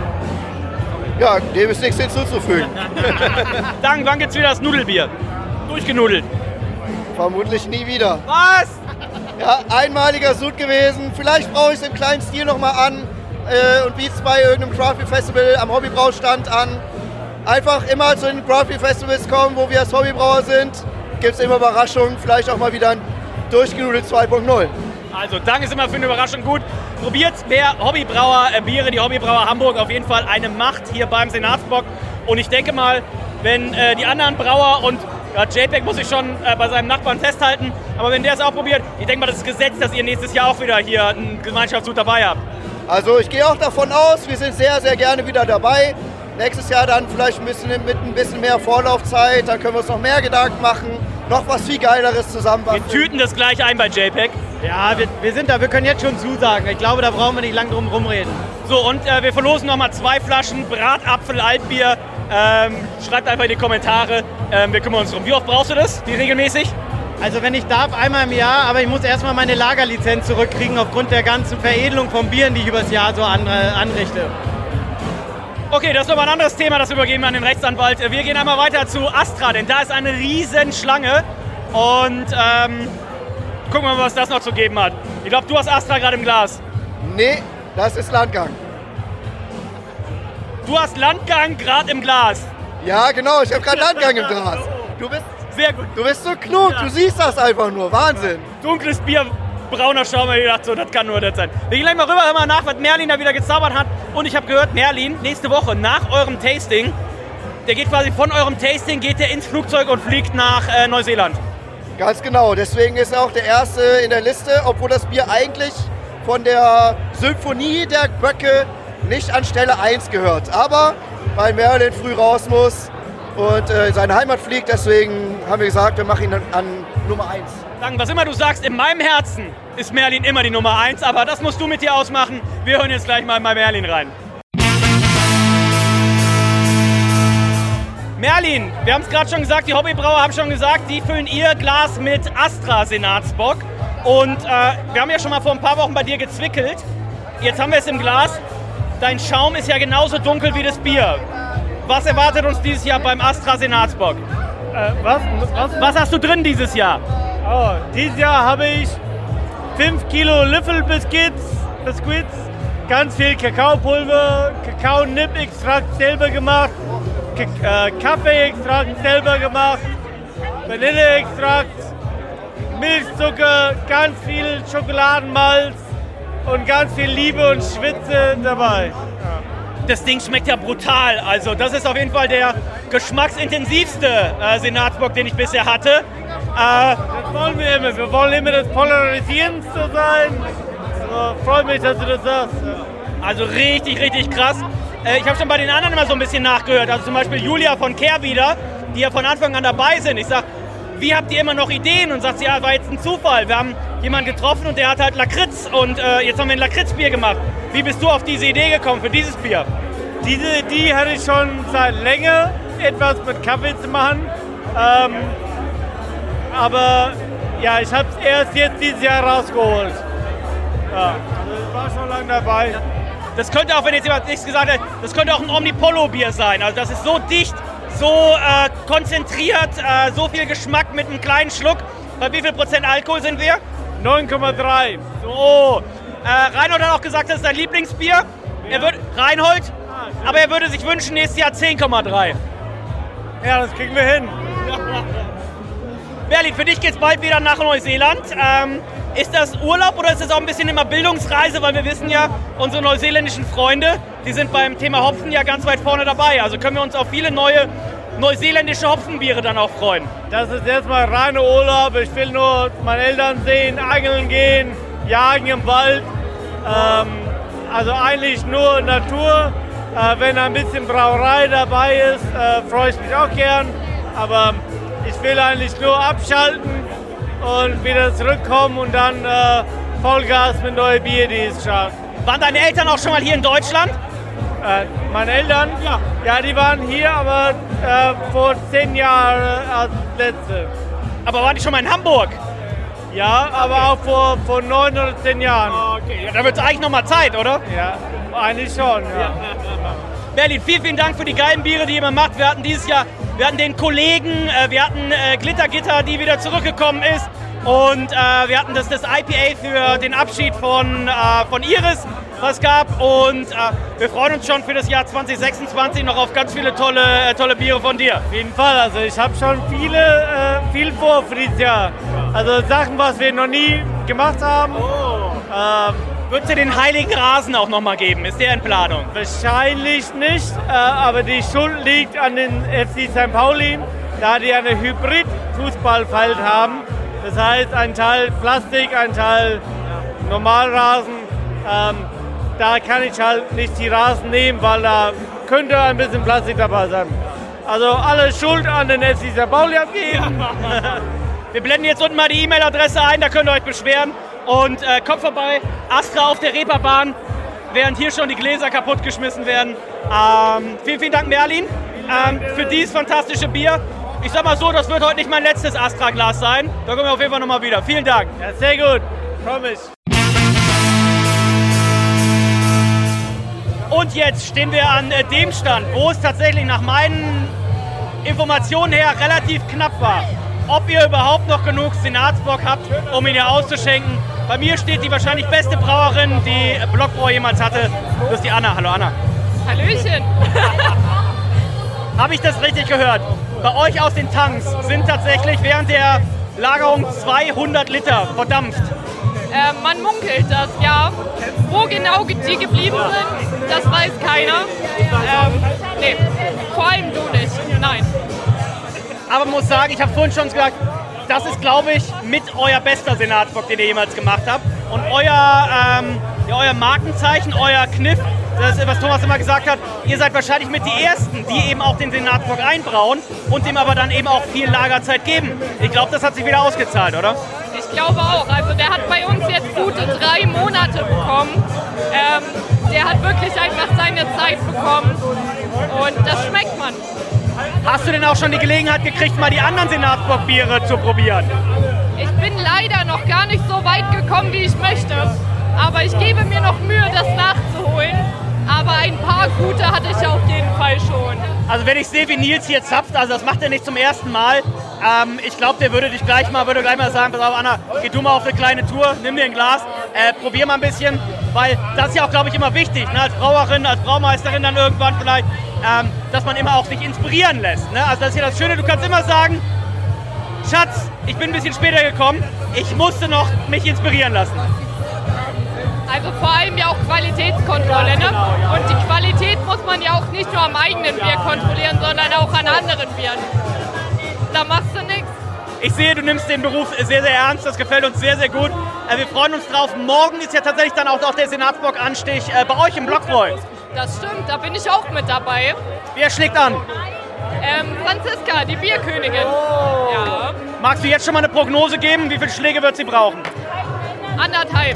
Ja, dem ist nichts hinzuzufügen. Dann, wann gibt's wieder das Nudelbier? Durchgenudelt. Vermutlich nie wieder. Was? Ja, einmaliger Sud gewesen. Vielleicht brauche ich es im kleinen Stil nochmal an äh, und biete es bei irgendeinem Craft Beer Festival am Hobbybraustand an. Einfach immer zu den Craft Beer Festivals kommen, wo wir als Hobbybrauer sind. Gibt es immer Überraschungen, vielleicht auch mal wieder ein durchgenudelt zwei Punkt null. Also, Dank ist immer für eine Überraschung gut. Probiert, wer Hobbybrauer äh, Biere, die Hobbybrauer Hamburg auf jeden Fall eine Macht hier beim Senatsbock. Und ich denke mal, wenn äh, die anderen Brauer und ja, JPEG muss sich schon äh, bei seinem Nachbarn festhalten, aber wenn der es auch probiert, ich denke mal, das ist Gesetz, dass ihr nächstes Jahr auch wieder hier einen Gemeinschaftshut dabei habt. Also ich gehe auch davon aus, wir sind sehr, sehr gerne wieder dabei. Nächstes Jahr dann vielleicht ein bisschen mit ein bisschen mehr Vorlaufzeit, dann können wir uns noch mehr Gedanken machen, noch was viel Geileres zusammen. Wir tüten das gleich ein bei JPEG. Ja, wir, wir sind da, wir können jetzt schon zusagen. Ich glaube, da brauchen wir nicht lang drum rumreden. So, und äh, wir verlosen nochmal zwei Flaschen Bratapfel-Altbier. Ähm, schreibt einfach in die Kommentare, ähm, wir kümmern uns drum. Wie oft brauchst du das, die regelmäßig? Also wenn ich darf, einmal im Jahr, aber ich muss erstmal meine Lagerlizenz zurückkriegen aufgrund der ganzen Veredelung von Bieren, die ich übers Jahr so an, äh, anrichte. Okay, das ist nochmal ein anderes Thema, das übergeben wir an den Rechtsanwalt. Wir gehen einmal weiter zu Astra, denn da ist eine riesen Schlange und ähm, gucken wir mal, was das noch zu geben hat. Ich glaube, du hast Astra gerade im Glas. Nee, das ist Landgang. Du hast Landgang gerade im Glas. Ja, genau, ich habe gerade Landgang im Glas. Du bist sehr gut. Du bist so klug, ja. Du siehst das einfach nur. Wahnsinn. Dunkles Bier, brauner Schaum, ich dachte so, das kann nur das sein. Wir gehen gleich mal rüber, hören mal nach, was Merlin da wieder gezaubert hat. Und ich habe gehört, Merlin, nächste Woche nach eurem Tasting, der geht quasi von eurem Tasting, geht der ins Flugzeug und fliegt nach äh, Neuseeland. Ganz genau, deswegen ist er auch der Erste in der Liste, obwohl das Bier eigentlich von der Symphonie der Böcke nicht an Stelle eins gehört. Aber weil Merlin früh raus muss und äh, in seine Heimat fliegt, deswegen haben wir gesagt, wir machen ihn an, an Nummer eins. Sagen, was immer du sagst, in meinem Herzen ist Merlin immer die Nummer eins, aber das musst du mit dir ausmachen. Wir hören jetzt gleich mal bei Merlin rein. Merlin, wir haben es gerade schon gesagt, die Hobbybrauer haben schon gesagt, die füllen ihr Glas mit Astra Senatsbock. Und äh, wir haben ja schon mal vor ein paar Wochen bei dir gezwickelt. Jetzt haben wir es im Glas. Dein Schaum ist ja genauso dunkel wie das Bier. Was erwartet uns dieses Jahr beim Astra Senatsbock? Äh, was? was? Was hast du drin dieses Jahr? Oh, dieses Jahr habe ich fünf Kilo Löffelbiscuits, Biscuits, ganz viel Kakaopulver, Kakao-Nip-Extrakt selber gemacht, K- äh, Kaffee-Extrakt selber gemacht, Vanille-Extrakt, Milchzucker, ganz viel Schokoladenmalz und ganz viel Liebe und Schwitze dabei. Ja. Das Ding schmeckt ja brutal. Also das ist auf jeden Fall der geschmacksintensivste äh, Senatsbock, den ich bisher hatte. Äh, das wollen wir immer. Wir wollen immer das Polarisierendste sein. Also, freut mich, dass du das sagst. Also richtig, richtig krass. Äh, ich habe schon bei den anderen immer so ein bisschen nachgehört. Also zum Beispiel Julia von Kehrwieder, die ja von Anfang an dabei sind. Ich sag, wie habt ihr immer noch Ideen? Und sagt sie, ja, war jetzt ein Zufall. Wir haben jemanden getroffen und der hat halt Lakritz und äh, jetzt haben wir ein Lakritzbier gemacht. Wie bist du auf diese Idee gekommen für dieses Bier? Diese Idee hatte ich schon seit länger, etwas mit Kaffee zu machen. Ähm, aber ja, ich habe es erst jetzt dieses Jahr rausgeholt. Ja, also ich war schon lange dabei. Das könnte auch, wenn jetzt jemand nichts gesagt hat, das könnte auch ein Omnipollo-Bier sein. Also das ist so dicht, so äh, konzentriert, äh, so viel Geschmack mit einem kleinen Schluck. Bei wie viel Prozent Alkohol sind wir? neun Komma drei. So. Äh, Reinhold hat auch gesagt, das ist sein Lieblingsbier. Ja. Er wird, Reinhold, ah, aber er würde sich wünschen, nächstes Jahr zehn Komma drei. Ja, das kriegen wir hin. Merlin, für dich geht's bald wieder nach Neuseeland. Ähm, ist das Urlaub oder ist das auch ein bisschen immer Bildungsreise? Weil wir wissen ja, unsere neuseeländischen Freunde, die sind beim Thema Hopfen ja ganz weit vorne dabei. Also können wir uns auf viele neue neuseeländische Hopfenbiere dann auch freuen. Das ist erstmal reiner Urlaub. Ich will nur meine Eltern sehen, angeln gehen, jagen im Wald. Ähm, also eigentlich nur Natur. Äh, wenn ein bisschen Brauerei dabei ist, äh, freue ich mich auch gern. Aber ich will eigentlich nur abschalten und wieder zurückkommen und dann äh, Vollgas mit neuen Bier, die es schafft. Waren deine Eltern auch schon mal hier in Deutschland? Äh, meine Eltern? Ja. Ja, die waren hier, aber äh, vor zehn Jahren als letzte. Aber waren die schon mal in Hamburg? Ja, okay. Aber auch vor, vor neun oder zehn Jahren. Okay, ja, da wird es eigentlich noch mal Zeit, oder? Ja, eigentlich schon, ja. ja. Merlin, vielen, vielen Dank für die geilen Biere, die ihr immer macht. Wir hatten dieses Jahr, wir hatten den Kollegen, äh, wir hatten äh, Glittergitter, die wieder zurückgekommen ist. Und äh, wir hatten das, das I P A für den Abschied von, äh, von Iris, was es gab. Und äh, wir freuen uns schon für das Jahr zwanzig sechsundzwanzig noch auf ganz viele tolle, äh, tolle Biere von dir. Auf jeden Fall, also ich habe schon viele, äh, viel vor für dieses Jahr. Also Sachen, was wir noch nie gemacht haben. Oh. Ähm, Wird es dir den heiligen Rasen auch nochmal geben? Ist der in Planung? Wahrscheinlich nicht, äh, aber die Schuld liegt an den F C Sankt Pauli, da die eine Hybrid-Fußballfeld haben. Das heißt, ein Teil Plastik, ein Teil Normalrasen. Ähm, da kann ich halt nicht die Rasen nehmen, weil da könnte ein bisschen Plastik dabei sein. Also alle Schuld an den F C Sankt Pauli abgeben. Wir blenden jetzt unten mal die E-Mail-Adresse ein, da könnt ihr euch beschweren. Und äh, kommt vorbei, Astra auf der Reeperbahn, während hier schon die Gläser kaputtgeschmissen werden. Ähm, vielen, vielen Dank, Merlin, ähm, für dieses fantastische Bier. Ich sag mal so, das wird heute nicht mein letztes Astra-Glas sein. Da kommen wir auf jeden Fall nochmal wieder. Vielen Dank. Ja, sehr gut. Promise. Und jetzt stehen wir an äh, dem Stand, wo es tatsächlich nach meinen Informationen her relativ knapp war. Ob ihr überhaupt noch genug Senatsbock habt, um ihn hier auszuschenken. Bei mir steht die wahrscheinlich beste Brauerin, die Blockbrau jemals hatte. Das ist die Anna. Hallo Anna. Hallöchen. Habe ich das richtig gehört? Bei euch aus den Tanks sind tatsächlich während der Lagerung zweihundert Liter verdampft. Äh, man munkelt das, ja. Wo genau die geblieben sind, das weiß keiner. Ähm, nee, vor allem du nicht. Nein. Aber man muss sagen, ich habe vorhin schon gesagt, das ist, glaube ich, mit euer bester Senatsbock, den ihr jemals gemacht habt. Und euer, ähm, ja, euer Markenzeichen, euer Kniff, das ist, was Thomas immer gesagt hat, ihr seid wahrscheinlich mit die Ersten, die eben auch den Senatsbock einbrauen und dem aber dann eben auch viel Lagerzeit geben. Ich glaube, das hat sich wieder ausgezahlt, oder? Ich glaube auch. Also der hat bei uns jetzt gute drei Monate bekommen. Ähm, der hat wirklich einfach seine Zeit bekommen und das schmeckt man. Hast du denn auch schon die Gelegenheit gekriegt, mal die anderen Senatsbock-Biere zu probieren? Ich bin leider noch gar nicht so weit gekommen, wie ich möchte. Aber ich gebe mir noch Mühe, das nachzuholen. Aber ein paar gute hatte ich auf jeden Fall schon. Also wenn ich sehe, wie Nils hier zapft, also das macht er nicht zum ersten Mal. Ähm, ich glaube, der würde dich gleich mal, würde gleich mal sagen, pass auf Anna, geh du mal auf eine kleine Tour, nimm dir ein Glas, äh, probier mal ein bisschen. Weil das ist ja auch, glaube ich, immer wichtig, ne? Als Brauerin, als Braumeisterin dann irgendwann vielleicht, ähm, dass man immer auch sich inspirieren lässt. Ne? Also das ist ja das Schöne, du kannst immer sagen, Schatz, ich bin ein bisschen später gekommen, ich musste noch mich inspirieren lassen. Also vor allem ja auch Qualitätskontrolle. Ne? Und die Qualität muss man ja auch nicht nur am eigenen Bier kontrollieren, sondern auch an anderen Bieren. Da machst du nichts. Ich sehe, du nimmst den Beruf sehr, sehr ernst, das gefällt uns sehr, sehr gut. Wir freuen uns drauf. Morgen ist ja tatsächlich dann auch noch der Senatsbock-Anstich bei euch im Blockbräu. Das stimmt, da bin ich auch mit dabei. Wer schlägt an? Ähm, Franziska, die Bierkönigin. Oh. Ja. Magst du jetzt schon mal eine Prognose geben? Wie viele Schläge wird sie brauchen? Anderthalb.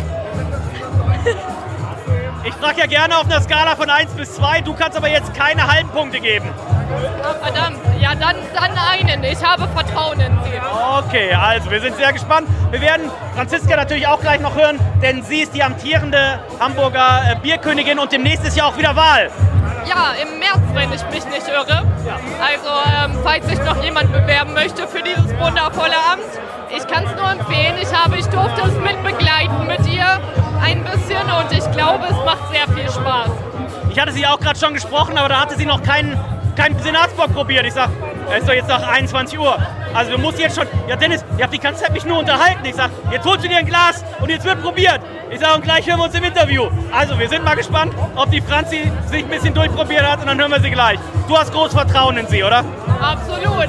Ich frage ja gerne auf einer Skala von eins bis zwei, du kannst aber jetzt keine halben Punkte geben. Oh, verdammt, ja dann, dann einen. Ich habe Vertrauen in sie. Okay, also wir sind sehr gespannt. Wir werden Franziska natürlich auch gleich noch hören, denn sie ist die amtierende Hamburger äh, Bierkönigin und demnächst ist ja auch wieder Wahl. Ja, im März, wenn ich mich nicht irre. Also ähm, falls sich noch jemand bewerben möchte für dieses wundervolle Amt, ich kann es nur empfehlen. Ich habe, ich durfte es mit begleiten mit ihr ein bisschen und ich glaube, es macht sehr viel Spaß. Ich hatte sie auch gerade schon gesprochen, aber da hatte sie noch keinen keinen Senatsbock probiert. Ich sag, es ist doch jetzt nach einundzwanzig Uhr. Also du musst jetzt schon, ja Dennis, ihr habt die ganze Zeit mich nur unterhalten. Ich sag, jetzt holst du dir ein Glas und jetzt wird probiert. Ich sag, und gleich hören wir uns im Interview. Also wir sind mal gespannt, ob die Franzi sich ein bisschen durchprobiert hat und dann hören wir sie gleich. Du hast großes Vertrauen in sie, oder? Absolut.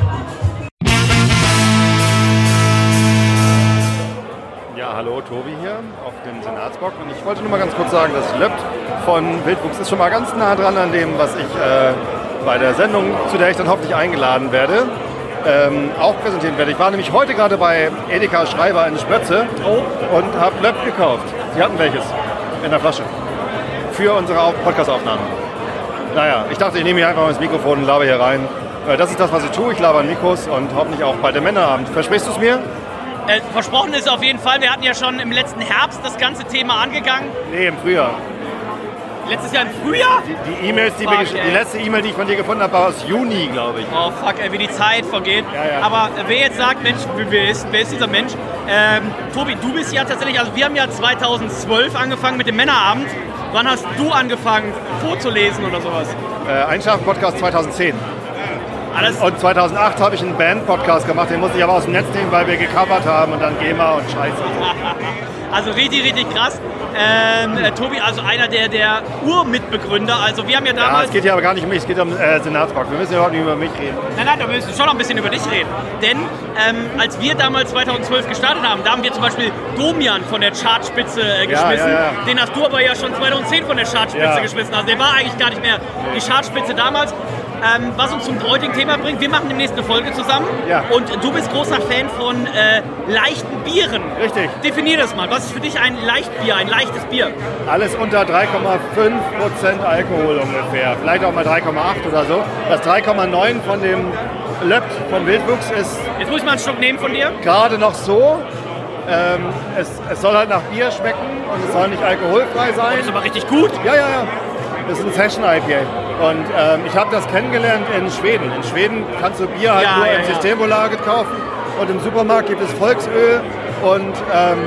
Ja, hallo, Tobi hier auf dem Senatsbock und ich wollte nur mal ganz kurz sagen, dass Löpt von Wildwuchs ist schon mal ganz nah dran an dem, was ich äh, bei der Sendung, zu der ich dann hoffentlich eingeladen werde, ähm, auch präsentieren werde. Ich war nämlich heute gerade bei Edeka Schreiber in Spötze oh. und habe Löpt gekauft. Sie hatten welches in der Flasche für unsere Podcast-Aufnahme. Naja, ich dachte, ich nehme hier einfach mal das Mikrofon und laber hier rein. Das ist das, was ich tue. Ich laber an Mikros und hoffentlich auch bei dem Männerabend. Versprichst du es mir? Äh, versprochen ist auf jeden Fall. Wir hatten ja schon im letzten Herbst das ganze Thema angegangen. Nee, im Frühjahr. Letztes Jahr im Frühjahr? Die, die E-Mails, die, fuck, wir, die letzte E-Mail, die ich von dir gefunden habe, war aus Juni, glaube ich. Oh fuck, ey, wie die Zeit vergeht. Ja, ja. Aber wer jetzt sagt, Mensch, wer ist, wer ist dieser Mensch? Ähm, Tobi, du bist ja tatsächlich, also wir haben ja zweitausendzwölf angefangen mit dem Männerabend. Wann hast du angefangen, vorzulesen oder sowas? Äh, Einschlafen-Podcast zweitausendzehn. Alles. Und zweitausendacht habe ich einen Band-Podcast gemacht, den musste ich aber aus dem Netz nehmen, weil wir gecovert haben und dann GEMA und Scheiße. Also richtig, richtig krass. Ähm, äh, Tobi, also einer der, der Urmitbegründer. Also wir haben ja damals... Ja, es geht ja aber gar nicht um mich, es geht um äh, Senatsbock. Wir müssen ja überhaupt nicht über mich reden. Nein, nein, da müssen wir schon noch ein bisschen über dich reden. Denn ähm, als wir damals zweitausendzwölf gestartet haben, da haben wir zum Beispiel Domian von der Chartspitze äh, geschmissen. Ja, ja, ja. Den hast du aber ja schon zweitausendzehn von der Chartspitze Ja. geschmissen. Also der war eigentlich gar nicht mehr die Chartspitze damals. Ähm, was uns zum heutigen Thema bringt, wir machen demnächst eine Folge zusammen. Ja. Und du bist großer Fan von äh, leichten Bieren. Richtig. Definier das mal. Was ist für dich ein Leichtbier, ein leichtes Bier? Alles unter drei Komma fünf Prozent Alkohol ungefähr. Vielleicht auch mal drei Komma acht oder so. Das drei Komma neun von dem Löpt von Wildwuchs ist... Jetzt muss ich mal einen Schluck nehmen von dir. Gerade noch so. Ähm, es, es soll halt nach Bier schmecken und es soll nicht alkoholfrei sein. Das ist aber richtig gut. Ja, ja, ja. Das ist ein Session I P A. Und ähm, ich habe das kennengelernt in Schweden. In Schweden kannst du Bier halt Ja, nur ja, im ja. Systembolaget kaufen. Und im Supermarkt gibt es Volksöl und, ähm,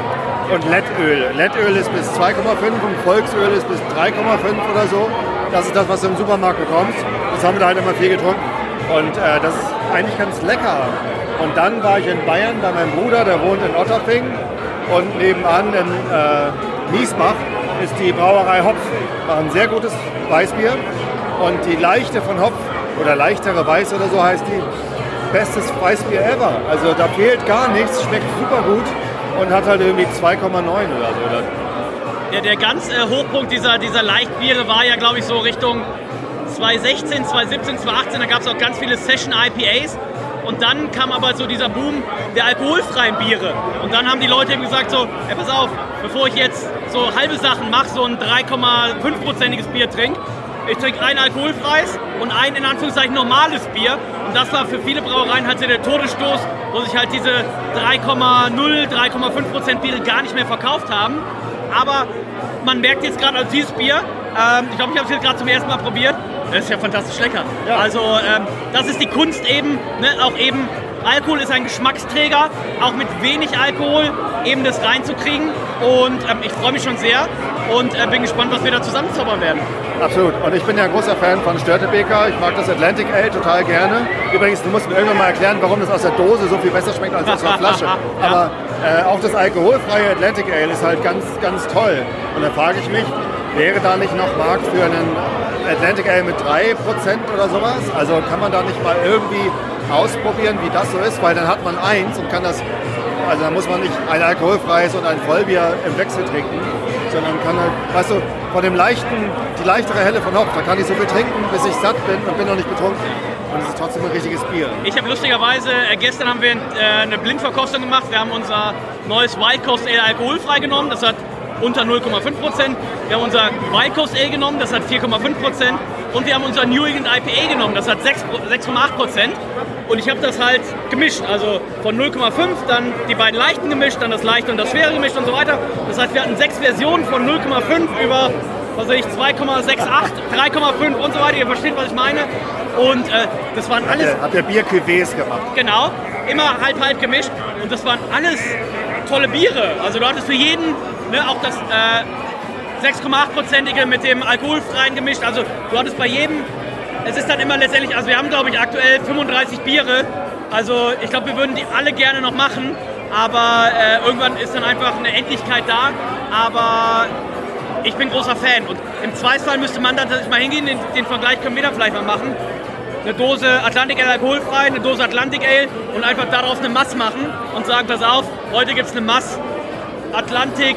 und Lettöl. Lettöl ist bis zwei Komma fünf und Volksöl ist bis drei Komma fünf oder so. Das ist das, was du im Supermarkt bekommst. Das haben wir da halt immer viel getrunken. Und äh, das ist eigentlich ganz lecker. Und dann war ich in Bayern bei meinem Bruder, der wohnt in Otterfing. Und nebenan in äh, Miesbach ist die Brauerei Hopf. Machen ein sehr gutes Weißbier. Und die Leichte von Hopf, oder leichtere Weiß oder so heißt die, bestes Weißbier ever. Also da fehlt gar nichts, schmeckt super gut und hat halt irgendwie zwei Komma neun oder so. Ja, der ganz äh, Hochpunkt dieser, dieser Leichtbiere war ja, glaube ich, so Richtung zwanzig sechzehn, zwanzig siebzehn, zwanzig achtzehn. Da gab es auch ganz viele Session I P As. Und dann kam aber so dieser Boom der alkoholfreien Biere. Und dann haben die Leute eben gesagt so, ey, pass auf, bevor ich jetzt so halbe Sachen mache, so ein drei Komma fünf prozentiges Bier trinke, ich trinke ein alkoholfreies und ein in Anführungszeichen normales Bier. Und das war für viele Brauereien halt so der Todesstoß, wo sich halt diese drei Komma null, drei Komma fünf Prozent Biere gar nicht mehr verkauft haben. Aber man merkt jetzt gerade, also dieses Bier, ähm, ich glaube, ich habe es jetzt gerade zum ersten Mal probiert, das ist ja fantastisch lecker. Ja. Also ähm, das ist die Kunst eben, ne? Auch eben, Alkohol ist ein Geschmacksträger, auch mit wenig Alkohol eben das reinzukriegen. Und ähm, ich freue mich schon sehr und äh, bin gespannt, was wir da zusammenzaubern werden. Absolut. Und ich bin ja ein großer Fan von Störtebeker. Ich mag das Atlantic Ale total gerne. Übrigens, du musst mir irgendwann mal erklären, warum das aus der Dose so viel besser schmeckt als aus der Flasche. Aber äh, auch das alkoholfreie Atlantic Ale ist halt ganz, ganz toll. Und da frage ich mich, wäre da nicht noch Markt für einen Atlantic Ale mit drei Prozent oder sowas? Also kann man da nicht mal irgendwie ausprobieren, wie das so ist? Weil dann hat man eins und kann das, also dann muss man nicht ein alkoholfreies und ein Vollbier im Wechsel trinken, sondern kann halt, weißt du, von dem leichten, die leichtere Helle von Hopf, da kann ich so viel trinken, bis ich satt bin und bin noch nicht betrunken. Und es ist trotzdem ein richtiges Bier. Ich habe lustigerweise, äh, gestern haben wir äh, eine Blindverkostung gemacht. Wir haben unser neues Wild Coast Ale alkoholfrei genommen. Das hat unter null Komma fünf Prozent. Wir haben unser Wild Coast Ale genommen. Das hat vier Komma fünf Prozent. Und wir haben unser New England I P A genommen. Das hat sechs Komma acht Prozent. Und ich habe das halt gemischt. Also von null Komma fünf, dann die beiden leichten gemischt, dann das leichte und das schwere gemischt und so weiter. Das heißt, wir hatten sechs Versionen von null Komma fünf über, was weiß ich, zwei Komma achtundsiebzig, drei Komma fünf und so weiter. Ihr versteht, was ich meine. Und äh, das waren alles... Hat der Bier-Cuvées gemacht. Genau, immer halb-halb gemischt. Und das waren alles tolle Biere. Also du hattest für jeden, ne, auch das äh, sechs Komma acht prozentige mit dem alkoholfreien gemischt. Also du hattest bei jedem... Es ist dann immer letztendlich... Also wir haben, glaube ich, aktuell fünfunddreißig Biere. Also ich glaube, wir würden die alle gerne noch machen. Aber äh, irgendwann ist dann einfach eine Endlichkeit da. Aber... Ich bin großer Fan und im Zweifelsfall müsste man dann tatsächlich mal hingehen, den, den Vergleich können wir dann vielleicht mal machen. Eine Dose Atlantic Ale alkoholfrei, eine Dose Atlantic Ale und einfach daraus eine Mass machen und sagen, pass auf, heute gibt es eine Mass Atlantic,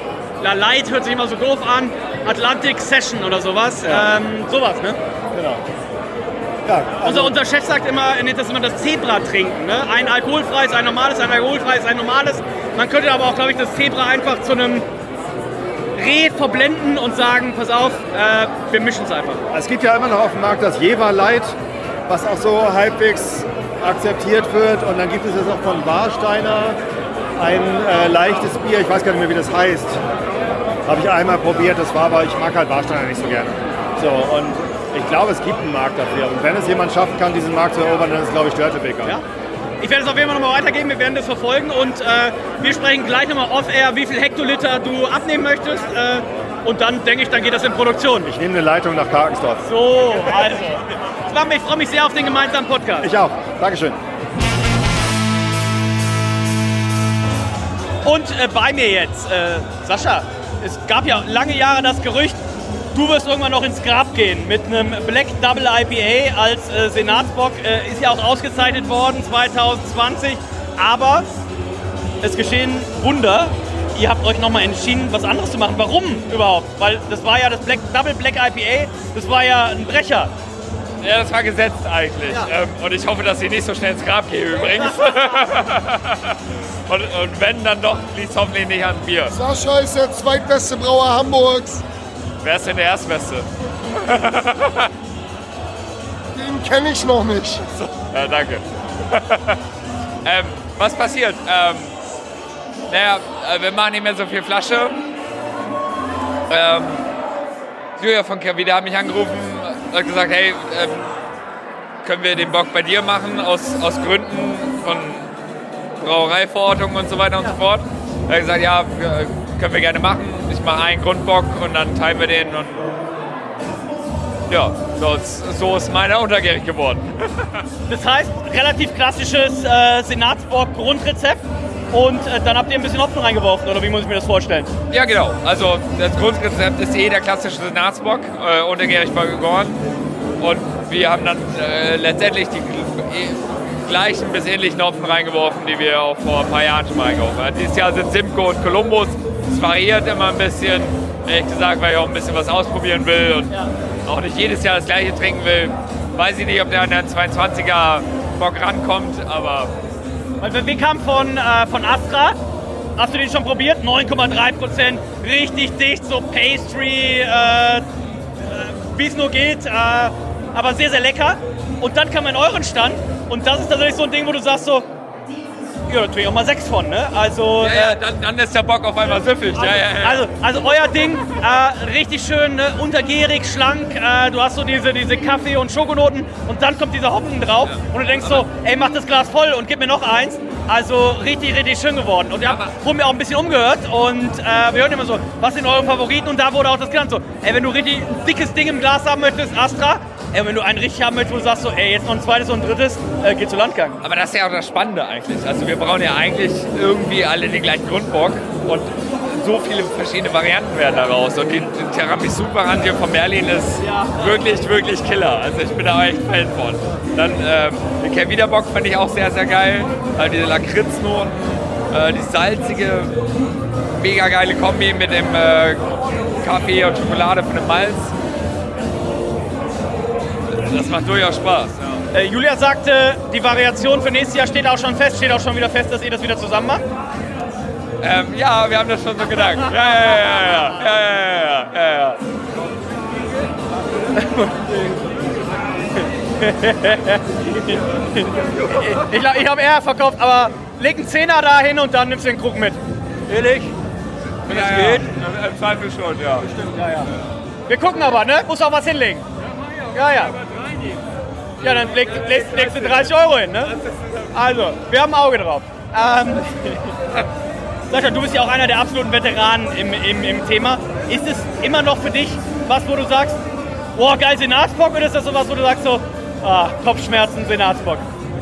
La Light hört sich immer so doof an, Atlantic Session oder sowas, ja. ähm, sowas, ne? Genau. Ja, also unser, unser Chef sagt immer, er nennt das immer das Zebra trinken, ne? Ein alkoholfreies, ein normales, ein alkoholfreies, ein normales. Man könnte aber auch, glaube ich, das Zebra einfach zu einem Reh verblenden und sagen, pass auf, äh, wir mischen es einfach. Es gibt ja immer noch auf dem Markt das Jever Light, was auch so halbwegs akzeptiert wird. Und dann gibt es jetzt auch von Warsteiner ein äh, leichtes Bier, ich weiß gar nicht mehr, wie das heißt. Habe ich einmal probiert, das war aber, ich mag halt Warsteiner nicht so gerne. So, und ich glaube, es gibt einen Markt dafür. Und wenn es jemand schaffen kann, diesen Markt zu erobern, dann ist es, glaube ich, Störtebeker. Ja. Ich werde es auf jeden Fall nochmal weitergeben, wir werden das verfolgen und äh, wir sprechen gleich nochmal off-air, wie viel Hektoliter du abnehmen möchtest äh, und dann denke ich, dann geht das in Produktion. Ich nehme eine Leitung nach Karkensdorf. So, also, Wampe, ich freue mich sehr auf den gemeinsamen Podcast. Ich auch. Dankeschön. Und äh, bei mir jetzt, äh, Sascha, es gab ja lange Jahre das Gerücht, du wirst irgendwann noch ins Grab gehen mit einem Black Double I P A als äh, Senatsbock. Äh, ist ja auch ausgezeichnet worden zwanzig zwanzig, aber es geschehen Wunder. Ihr habt euch nochmal entschieden, was anderes zu machen. Warum überhaupt? Weil das war ja das Black, Double Black I P A, das war ja ein Brecher. Ja, das war gesetzt eigentlich. Ja. Ähm, und ich hoffe, dass ich nicht so schnell ins Grab gehe übrigens. und, und wenn, dann doch, liegt es hoffentlich nicht an Bier. Sascha ist der zweitbeste Brauer Hamburgs. Wer ist denn der Erstbeste? Den kenne ich noch nicht. So, ja, danke. ähm, was passiert? Ähm, naja, wir machen nicht mehr so viel Flasche. Ähm, Julia von Kervida hat mich angerufen, hat gesagt, hey, ähm, können wir den Bock bei dir machen, aus, aus Gründen von Brauereiverordnung und so weiter und ja. so fort. Er hat gesagt, ja, können wir gerne machen. Ich mache einen Grundbock und dann teilen wir den. Und ja, so ist, so ist meiner untergärig geworden. Das heißt, relativ klassisches äh, Senatsbock-Grundrezept. Und äh, dann habt ihr ein bisschen Hopfen reingeworfen, oder wie muss ich mir das vorstellen? Ja, genau. Also das Grundrezept ist eh der klassische Senatsbock, äh, untergärig vergoren. Und wir haben dann äh, letztendlich die äh, gleichen bis ähnlichen Hopfen reingeworfen, die wir auch vor ein paar Jahren schon mal reingeworfen haben. Dieses Jahr sind Simcoe und Columbus. Es variiert immer ein bisschen, ehrlich gesagt, weil ich auch ein bisschen was ausprobieren will und ja. auch nicht jedes Jahr das gleiche trinken will. Weiß ich nicht, ob der an den zweiundzwanziger Bock rankommt, aber... Wir kamen von, äh, von Astra. Hast du den schon probiert? neun Komma drei Prozent, richtig dicht, so Pastry, äh, äh, wie es nur geht, äh, aber sehr, sehr lecker. Und dann kam in euren Stand und das ist tatsächlich so ein Ding, wo du sagst so, ja, natürlich auch mal sechs von, ne? Also, ja, ja, dann, dann ist der Bock auf einmal süffig. Also, ja, ja, ja. also, also euer Ding, äh, richtig schön, ne? Untergärig, schlank, äh, du hast so diese, diese Kaffee- und Schokonoten und dann kommt dieser Hopfen drauf ja. und du denkst so, ey, mach das Glas voll und gib mir noch eins. Also richtig, richtig schön geworden. Und wir haben vorhin mir auch ein bisschen umgehört und äh, wir hören immer so, was sind eure Favoriten? Und da wurde auch das genannt so, ey, wenn du richtig ein dickes Ding im Glas haben möchtest, Astra. Ey, wenn du einen richtig haben möchtest, wo du sagst so, ey, jetzt noch ein zweites und ein drittes, äh, geh zu Landgang. Aber das ist ja auch das Spannende eigentlich. Also wir brauchen ja eigentlich irgendwie alle den gleichen Grundbock und so viele verschiedene Varianten werden daraus. Und die, die Tiramisu-Variante von Merlin ist ja. wirklich, wirklich Killer. Also ich bin da echt Fan von. Dann ähm, den Kervida-Bock fand ich auch sehr, sehr geil. Äh, diese Lakritznoten, äh, die salzige, mega geile Kombi mit dem äh, Kaffee und Schokolade von dem Malz. Das macht durchaus Spaß. Ja. Äh, Julia sagte, die Variation für nächstes Jahr steht auch schon fest. Steht auch schon wieder fest, dass ihr das wieder zusammen macht? Ähm, ja, wir haben das schon so gedacht. Ja, ja, ja, ja, ja, ja, ja, ja, ja. Ich glaube, ich habe eher verkauft, aber leg einen Zehner da hin und dann nimmst du den Krug mit. Ehrlich? Wenn ja, das ja. geht? Im Zweifel schon, ja. Bestimmt, ja, ja. Wir gucken aber, ne? Muss auch was hinlegen. Ja, ja. Ja, dann leg, leg, legst du dreißig Euro hin, ne? Also, wir haben ein Auge drauf. Ähm, Sascha, du bist ja auch einer der absoluten Veteranen im, im, im Thema. Ist es immer noch für dich was, wo du sagst, boah, geil, Senatsbock, oder ist das sowas, wo du sagst so, ah, Kopfschmerzen, Senatsbock?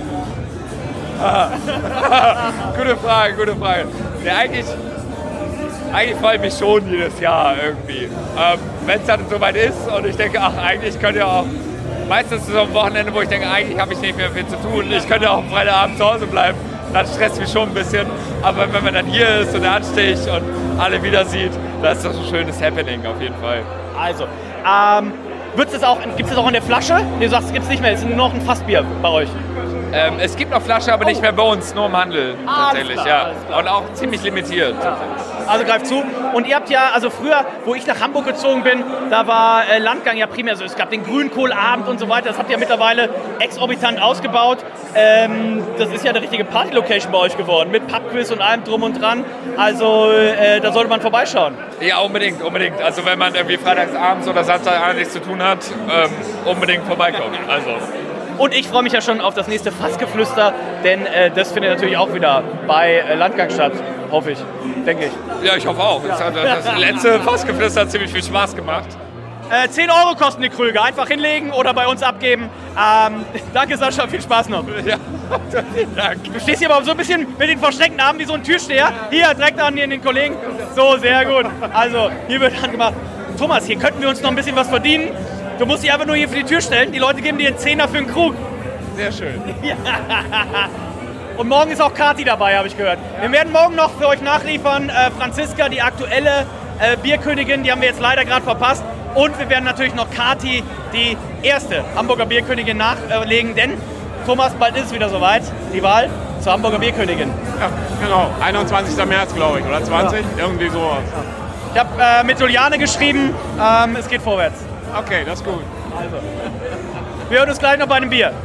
Gute Frage, gute Frage. Ja, eigentlich, eigentlich freue ich mich schon jedes Jahr irgendwie. Ähm, wenn es dann soweit ist und ich denke, ach, eigentlich könnte ja auch, meistens ist es am Wochenende, wo ich denke, eigentlich habe ich nicht mehr viel zu tun. Ich könnte auch am Freitagabend zu Hause bleiben. Das stresst mich schon ein bisschen. Aber wenn man dann hier ist und ansteht und alle wieder sieht, das ist das ein schönes Happening auf jeden Fall. Also, ähm, gibt es das auch in der Flasche? Nee, du sagst, es gibt es nicht mehr, es ist nur noch ein Fassbier bei euch. Ähm, es gibt noch Flasche, aber oh. nicht mehr bei uns, nur im Handel ah, tatsächlich. Klar, ja. Und auch ziemlich limitiert. Ja. Also greift zu. Und ihr habt ja, also früher, wo ich nach Hamburg gezogen bin, da war äh, Landgang ja primär so. Es gab den Grünkohlabend und so weiter. Das habt ihr ja mittlerweile exorbitant ausgebaut. Ähm, das ist ja eine richtige Party-Location bei euch geworden, mit Pubquiz und allem drum und dran. Also äh, da sollte man vorbeischauen. Ja, unbedingt, unbedingt. Also wenn man irgendwie freitagsabends oder samstagabends nichts zu tun hat, ähm, unbedingt vorbeikommen. Also. Und ich freue mich ja schon auf das nächste Fassgeflüster, denn äh, das findet natürlich auch wieder bei äh, Landgang statt, hoffe ich, denke ich. Ja, ich hoffe auch. Das, hat, das letzte Fassgeflüster hat ziemlich viel Spaß gemacht. Äh, zehn Euro kosten die Krüge, einfach hinlegen oder bei uns abgeben. Ähm, danke Sascha, viel Spaß noch. Ja, vielen Dank. Du stehst hier aber so ein bisschen mit den verschränkten Armen wie so ein Türsteher. Hier, direkt an den Kollegen. So, sehr gut. Also, hier wird angemacht. Thomas, hier könnten wir uns noch ein bisschen was verdienen. Du musst dich einfach nur hier für die Tür stellen. Die Leute geben dir einen Zehner für einen Krug. Sehr schön. Ja. Und morgen ist auch Kati dabei, habe ich gehört. Wir werden morgen noch für euch nachliefern. Äh, Franziska, die aktuelle äh, Bierkönigin, die haben wir jetzt leider gerade verpasst. Und wir werden natürlich noch Kati, die erste Hamburger Bierkönigin, nachlegen. Denn, Thomas, bald ist es wieder soweit. Die Wahl zur Hamburger Bierkönigin. Ja, genau. einundzwanzigsten März, glaube ich, oder zwanzig? Ja. Irgendwie so. Ich habe äh, mit Juliane geschrieben. Ähm, es geht vorwärts. Okay, das ist gut. Also, wir hören uns gleich noch bei einem Bier.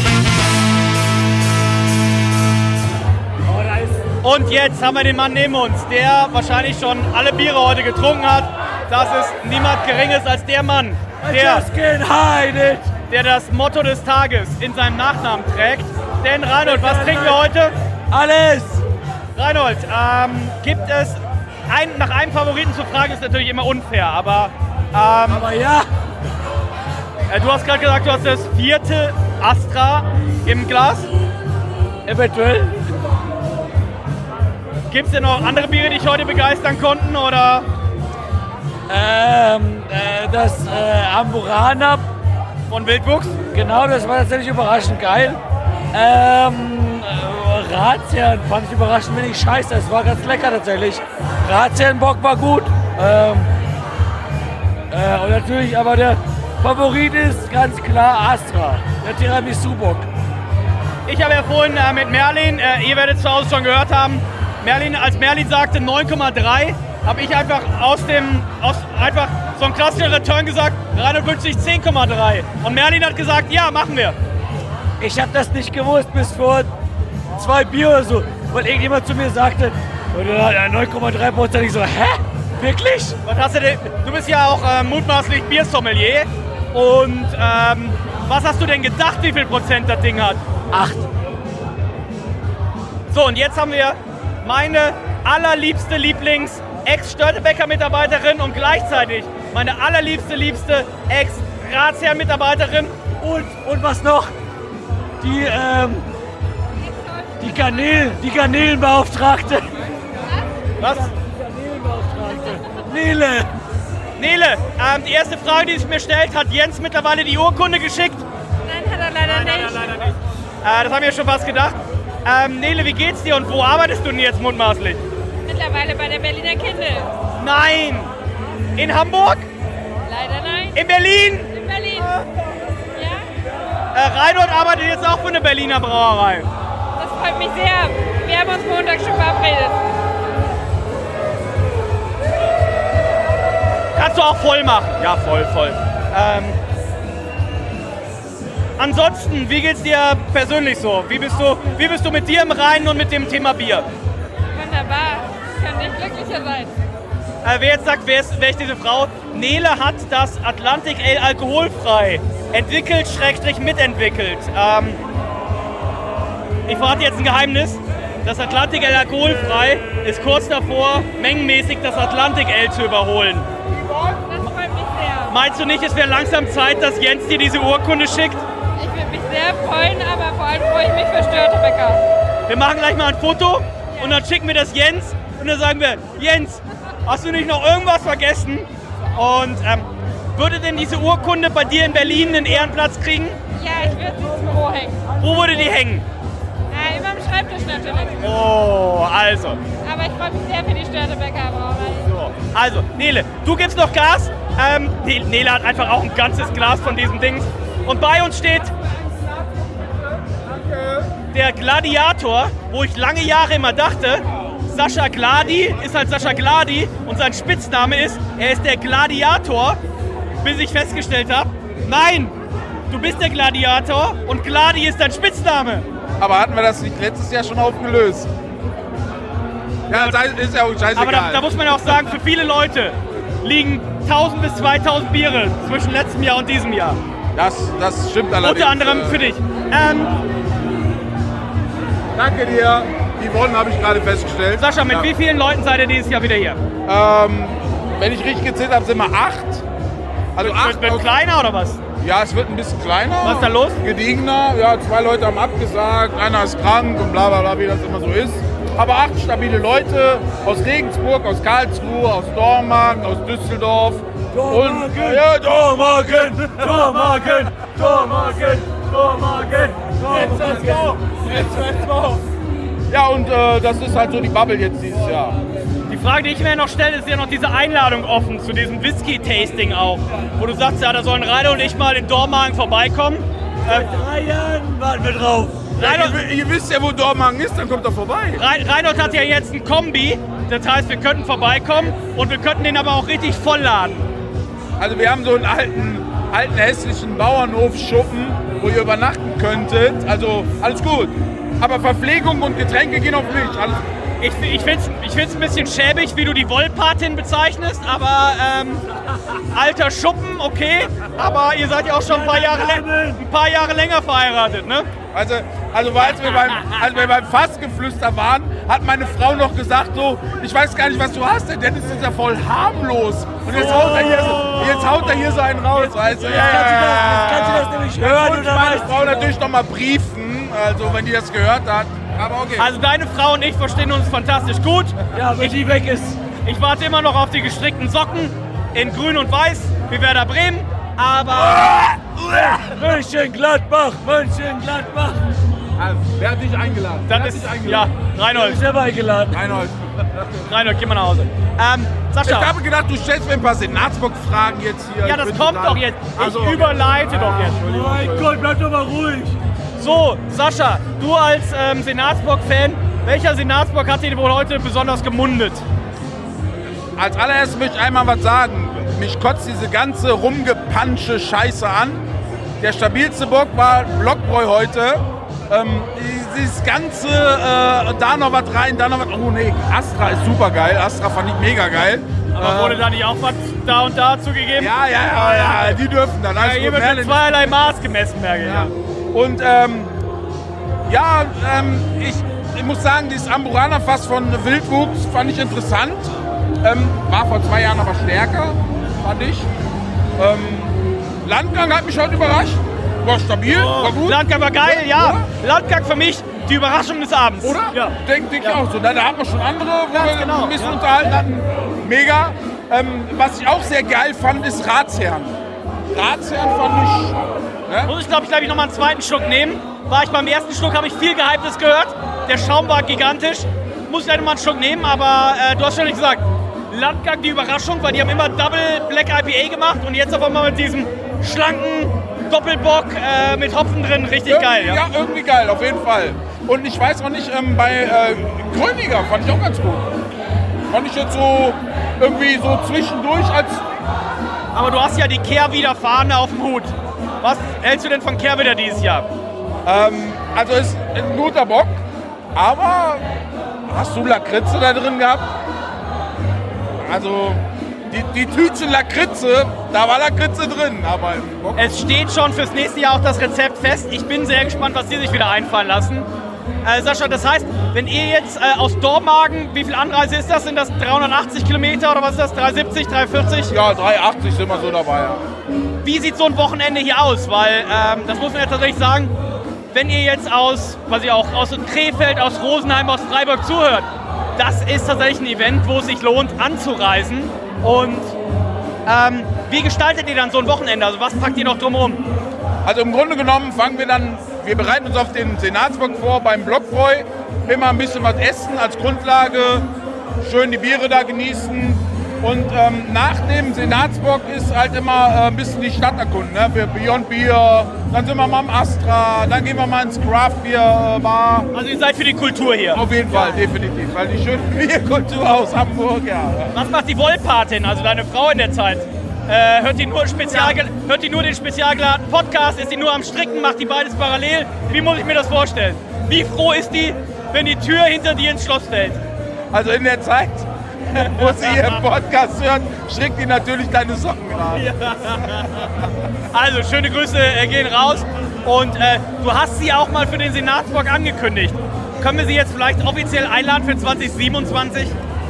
Und jetzt haben wir den Mann neben uns, der wahrscheinlich schon alle Biere heute getrunken hat. Das ist niemand Geringes als der Mann, der, der das Motto des Tages in seinem Nachnamen trägt. Denn Reinhold, was trinken wir heute? Alles! Reinhold, ähm, gibt es, ein, nach einem Favoriten zu fragen, ist natürlich immer unfair, aber... Ähm, aber ja! Äh, du hast gerade gesagt, du hast das vierte Astra im Glas. Eventuell. Gibt es denn noch andere Biere, die dich heute begeistern konnten, oder? Ähm, äh, das äh, Amburana von Wildwuchs. Genau, das war tatsächlich überraschend geil. Ähm, äh, Razian fand ich überraschend wenig scheiße. Es war ganz lecker tatsächlich. Razian-Bock war gut. Ähm, äh, und natürlich, aber der Favorit ist ganz klar Astra, der Tiramisu-Bock. Ich habe ja vorhin äh, mit Merlin, äh, ihr werdet es zu Hause schon gehört haben, Merlin, als Merlin sagte neun Komma drei, habe ich einfach aus dem, aus, einfach so einen klassischen Return gesagt, Reinhold wünscht sich zehn Komma drei. Und Merlin hat gesagt, ja, machen wir. Ich habe das nicht gewusst bis vor zwei Bier oder so, weil irgendjemand zu mir sagte, neun Komma drei Prozent. Ich so, hä? Wirklich? Was hast du denn? Du bist ja auch äh, mutmaßlich Biersommelier. Und ähm, was hast du denn gedacht, wie viel Prozent das Ding hat? Acht. So, und jetzt haben wir meine allerliebste Lieblings-Ex-Störtebecker-Mitarbeiterin und gleichzeitig meine allerliebste, liebste Ex-Ratsherrn-Mitarbeiterin. Und, und was noch? Die, ähm, die Garnelen, die Garnelenbeauftragte. Was? Die Garnelenbeauftragte. Nele. Nele, ähm, die erste Frage, die sich mir stellt, hat Jens mittlerweile die Urkunde geschickt? Nein, hat er leider nein, nicht. Nein, leider nicht. Äh, das haben wir schon fast gedacht. Ähm, Nele, wie geht's dir und wo arbeitest du denn jetzt mutmaßlich? Mittlerweile bei der Berliner Kindle. Nein! In Hamburg? Leider nein. In Berlin? In Berlin. Ja. Äh, Reinhold arbeitet jetzt auch für eine Berliner Brauerei. Das freut mich sehr. Wir haben uns Montag schon verabredet. Kannst du auch voll machen? Ja, voll, voll. Ähm, ansonsten, wie geht's dir persönlich so? Wie bist du, wie bist du mit dir im Reinen und mit dem Thema Bier? Wunderbar. Ich kann nicht glücklicher sein. Äh, wer jetzt sagt, wer ist, wer ist diese Frau? Nele hat das Atlantic Ale alkoholfrei entwickelt, schrägstrich mitentwickelt. Ähm, ich verrate jetzt ein Geheimnis. Das Atlantic Ale alkoholfrei ist kurz davor, mengenmäßig das Atlantic Ale zu überholen. Das freut mich sehr. Meinst du nicht, es wäre langsam Zeit, dass Jens dir diese Urkunde schickt? Ich würde mich sehr freuen, aber vor allem freue ich mich für Störtebecker. Wir machen gleich mal ein Foto und dann schicken wir das Jens und dann sagen wir, Jens, hast du nicht noch irgendwas vergessen? Und ähm, würde denn diese Urkunde bei dir in Berlin einen Ehrenplatz kriegen? Ja, ich würde sie ins Büro hängen. Wo würde die hängen? Ja, über dem Schreibtisch natürlich. Oh, also. Aber ich freue mich sehr für die Störtebecker Brauerei. So. Also, Nele, du gibst noch Gas. Ähm, Nele hat einfach auch ein ganzes Glas von diesem Ding. Und bei uns steht der Gladiator, wo ich lange Jahre immer dachte, Sascha Gladi ist halt Sascha Gladi und sein Spitzname ist, er ist der Gladiator, bis ich festgestellt habe, nein, du bist der Gladiator und Gladi ist dein Spitzname. Aber hatten wir das nicht letztes Jahr schon aufgelöst? Ja, ist ja auch scheißegal. Aber da, da muss man auch sagen, für viele Leute liegen tausend bis zweitausend Biere zwischen letztem Jahr und diesem Jahr. Das, das stimmt allerdings. Unter anderem für dich. Ähm, Danke dir. Yvonne habe ich gerade festgestellt. Sascha, mit ja. wie vielen Leuten seid ihr dieses Jahr wieder hier? Ähm, wenn ich richtig gezählt habe, sind wir acht. Also wird, acht wird, wird kleiner oder was? Ja, es wird ein bisschen kleiner. Was ist da los? Gediegener. Ja, zwei Leute haben abgesagt, einer ist krank und bla bla bla, wie das immer so ist. Aber acht stabile Leute aus Regensburg, aus Karlsruhe, aus Dormagen, aus Düsseldorf. Dormagen, und, ja, Dormagen, Dormagen, Dormagen, Dormagen. Jetzt let's go! Jetzt let's go! Ja, und äh, das ist halt so die Bubble jetzt dieses Jahr. Die Frage, die ich mir noch stelle, ist ja noch diese Einladung offen zu diesem Whisky-Tasting auch. Wo du sagst, ja, da sollen Rainer und ich mal in Dormagen vorbeikommen. Seit drei Jahren warten wir drauf. Reinhold, ihr, ihr wisst ja, wo Dormagen ist, dann kommt er vorbei. Reinhold hat ja jetzt ein Kombi, das heißt, wir könnten vorbeikommen und wir könnten den aber auch richtig vollladen. Also wir haben so einen alten, alten hässlichen Bauernhofschuppen, wo ihr übernachten könntet. Also alles gut. Aber Verpflegung und Getränke gehen auf mich. Alles Ich, ich finde es ich find's ein bisschen schäbig, wie du die Wollpatin bezeichnest, aber ähm, alter Schuppen, okay. Aber ihr seid ja auch schon ein paar Jahre, ein paar Jahre länger verheiratet, ne? Also, also als, wir beim, als wir beim Fassgeflüster waren, hat meine Frau noch gesagt so, ich weiß gar nicht, was du hast, der Dennis ist ja voll harmlos. Und jetzt, oh. haut, er hier so, jetzt haut er hier so einen raus, weißt du? Ja, kannst du das, jetzt kannst du das nämlich hören. Und meine Frau natürlich noch mal briefen, also wenn die das gehört hat. Aber okay. Also deine Frau und ich verstehen uns fantastisch gut. Ja, wenn die weg ist. Ich warte immer noch auf die gestrickten Socken in grün und weiß, wie Werder Bremen. Aber... Mönchengladbach, Mönchengladbach. Also, wer hat dich eingeladen? Das ist, ja, Reinhold. Ich bin selber eingeladen. Reinhold. Reinhold, geh mal nach Hause. Ähm, Sascha. Ich habe gedacht, du stellst mir ein paar Senatsbock-Fragen jetzt hier. Ja, das kommt doch jetzt. Ich also, überleite doch jetzt. Oh mein Gott, bleib doch mal ruhig. So, Sascha, du als ähm, Senatsbock-Fan, welcher Senatsbock hat dir wohl heute besonders gemundet? Als allererstes möchte ich einmal was sagen. Mich kotzt diese ganze rumgepansche Scheiße an. Der stabilste Bock war Blockbräu heute. Ähm, dieses ganze, äh, da noch was rein, da noch was, oh nee, Astra ist super geil. Astra fand ich mega geil. Aber äh, wurde da nicht auch was da und da zugegeben? Ja, ja, ja, ja, die dürfen dann. Ja, hier wird mit zweierlei Maß gemessen, merke ich. Ja. Und ähm, ja, ähm, ich, ich muss sagen, dieses Amburana-Fass von Wildwuchs fand ich interessant. Ähm, war vor zwei Jahren aber stärker, fand ich. Ähm, Landgang hat mich heute überrascht. War stabil, oh, war gut. Landgang war geil, ja. Oder? Landgang für mich die Überraschung des Abends. Oder? Ja. Denke denk ja. ich auch so. Da, da haben wir schon andere, wo ja, wir genau. ein bisschen ja. unterhalten hatten. Mega. Ähm, was ich auch sehr geil fand, ist Ratsherrn. Ratsherrn fand ich... Ne? Muss ich, glaube ich, glaub ich, nochmal einen zweiten Schluck nehmen. War ich beim ersten Schluck, habe ich viel Gehyptes gehört. Der Schaum war gigantisch. Muss ich leider mal einen Schluck nehmen, aber äh, du hast schon nicht gesagt. Landgang die Überraschung, weil die haben immer Double Black I P A gemacht und jetzt auf einmal mit diesem schlanken Doppelbock äh, mit Hopfen drin, richtig irgendwie, geil. Ja? ja, irgendwie geil, auf jeden Fall. Und ich weiß auch nicht, ähm, bei äh, Gröniger fand ich auch ganz gut. Fand ich jetzt so irgendwie so zwischendurch als... Aber du hast ja die Kehrwieder-Fahne auf dem Hut. Was hältst du denn von Kehrwieder dieses Jahr? Ähm, also ist ein guter Bock, aber hast du Lakritze da drin gehabt? Also die, die Tütchen Lakritze, da war Lakritze drin. Aber es steht schon fürs nächste Jahr auch das Rezept fest. Ich bin sehr gespannt, was die sich wieder einfallen lassen. Äh, Sascha, das heißt, wenn ihr jetzt äh, aus Dormagen, wie viel Anreise ist das? Sind das dreihundertachtzig Kilometer oder was ist das? dreihundertsiebzig, dreihundertvierzig? Ja, dreihundertachtzig sind wir so dabei. Ja. Wie sieht so ein Wochenende hier aus? Weil, ähm, das muss man ja tatsächlich sagen, wenn ihr jetzt aus, was ich auch, aus Krefeld, aus Rosenheim, aus Freiburg zuhört, das ist tatsächlich ein Event, wo es sich lohnt, anzureisen. Und ähm, wie gestaltet ihr dann so ein Wochenende? Also was packt ihr noch drumherum? Also im Grunde genommen fangen wir dann, wir bereiten uns auf den Senatsbock vor beim Blockbräu. Immer ein bisschen was essen als Grundlage, schön die Biere da genießen. Und ähm, nach dem Senatsbock ist halt immer äh, ein bisschen die Stadt erkunden. Ne? Wir Beyond Beer, dann sind wir mal am Astra, dann gehen wir mal ins Craft Beer Bar. Also ihr seid für die Kultur hier? Auf jeden Fall, ja. Definitiv. Weil die schöne Bierkultur aus Hamburg, ja. Was macht die Wollpatin, also deine Frau in der Zeit? Äh, hört die nur spezial, ja. hört die nur den spezial geladenen Podcast? Ist die nur am Stricken? Macht die beides parallel? Wie muss ich mir das vorstellen? Wie froh ist die, wenn die Tür hinter dir ins Schloss fällt? Also in der Zeit, wo sie ihren Podcast hört, strickt die natürlich deine Socken gerade. Ja. Also schöne Grüße äh, gehen raus. Und äh, du hast sie auch mal für den Senatsbock angekündigt. Können wir sie jetzt vielleicht offiziell einladen für zwanzig siebenundzwanzig?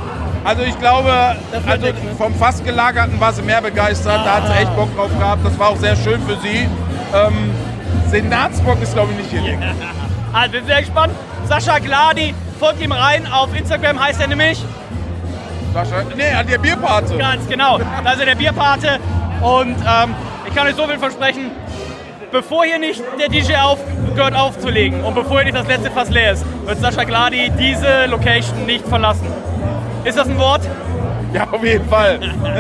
Also ich glaube, also vom fast gelagerten war sie mehr begeistert, da hat sie echt Bock drauf gehabt, das war auch sehr schön für sie. Ähm, Senatsbock ist glaube ich nicht hier. Also wir sind sehr gespannt. Sascha Gladi, folgt ihm rein, auf Instagram heißt er nämlich... Sascha, nee, der Bierpate. Ganz genau, da ist er der Bierpate und ähm, ich kann euch so viel versprechen, bevor hier nicht der D J aufgehört aufzulegen und bevor hier nicht das letzte Fass leer ist, wird Sascha Gladi diese Location nicht verlassen. Ist das ein Wort? Ja, auf jeden Fall.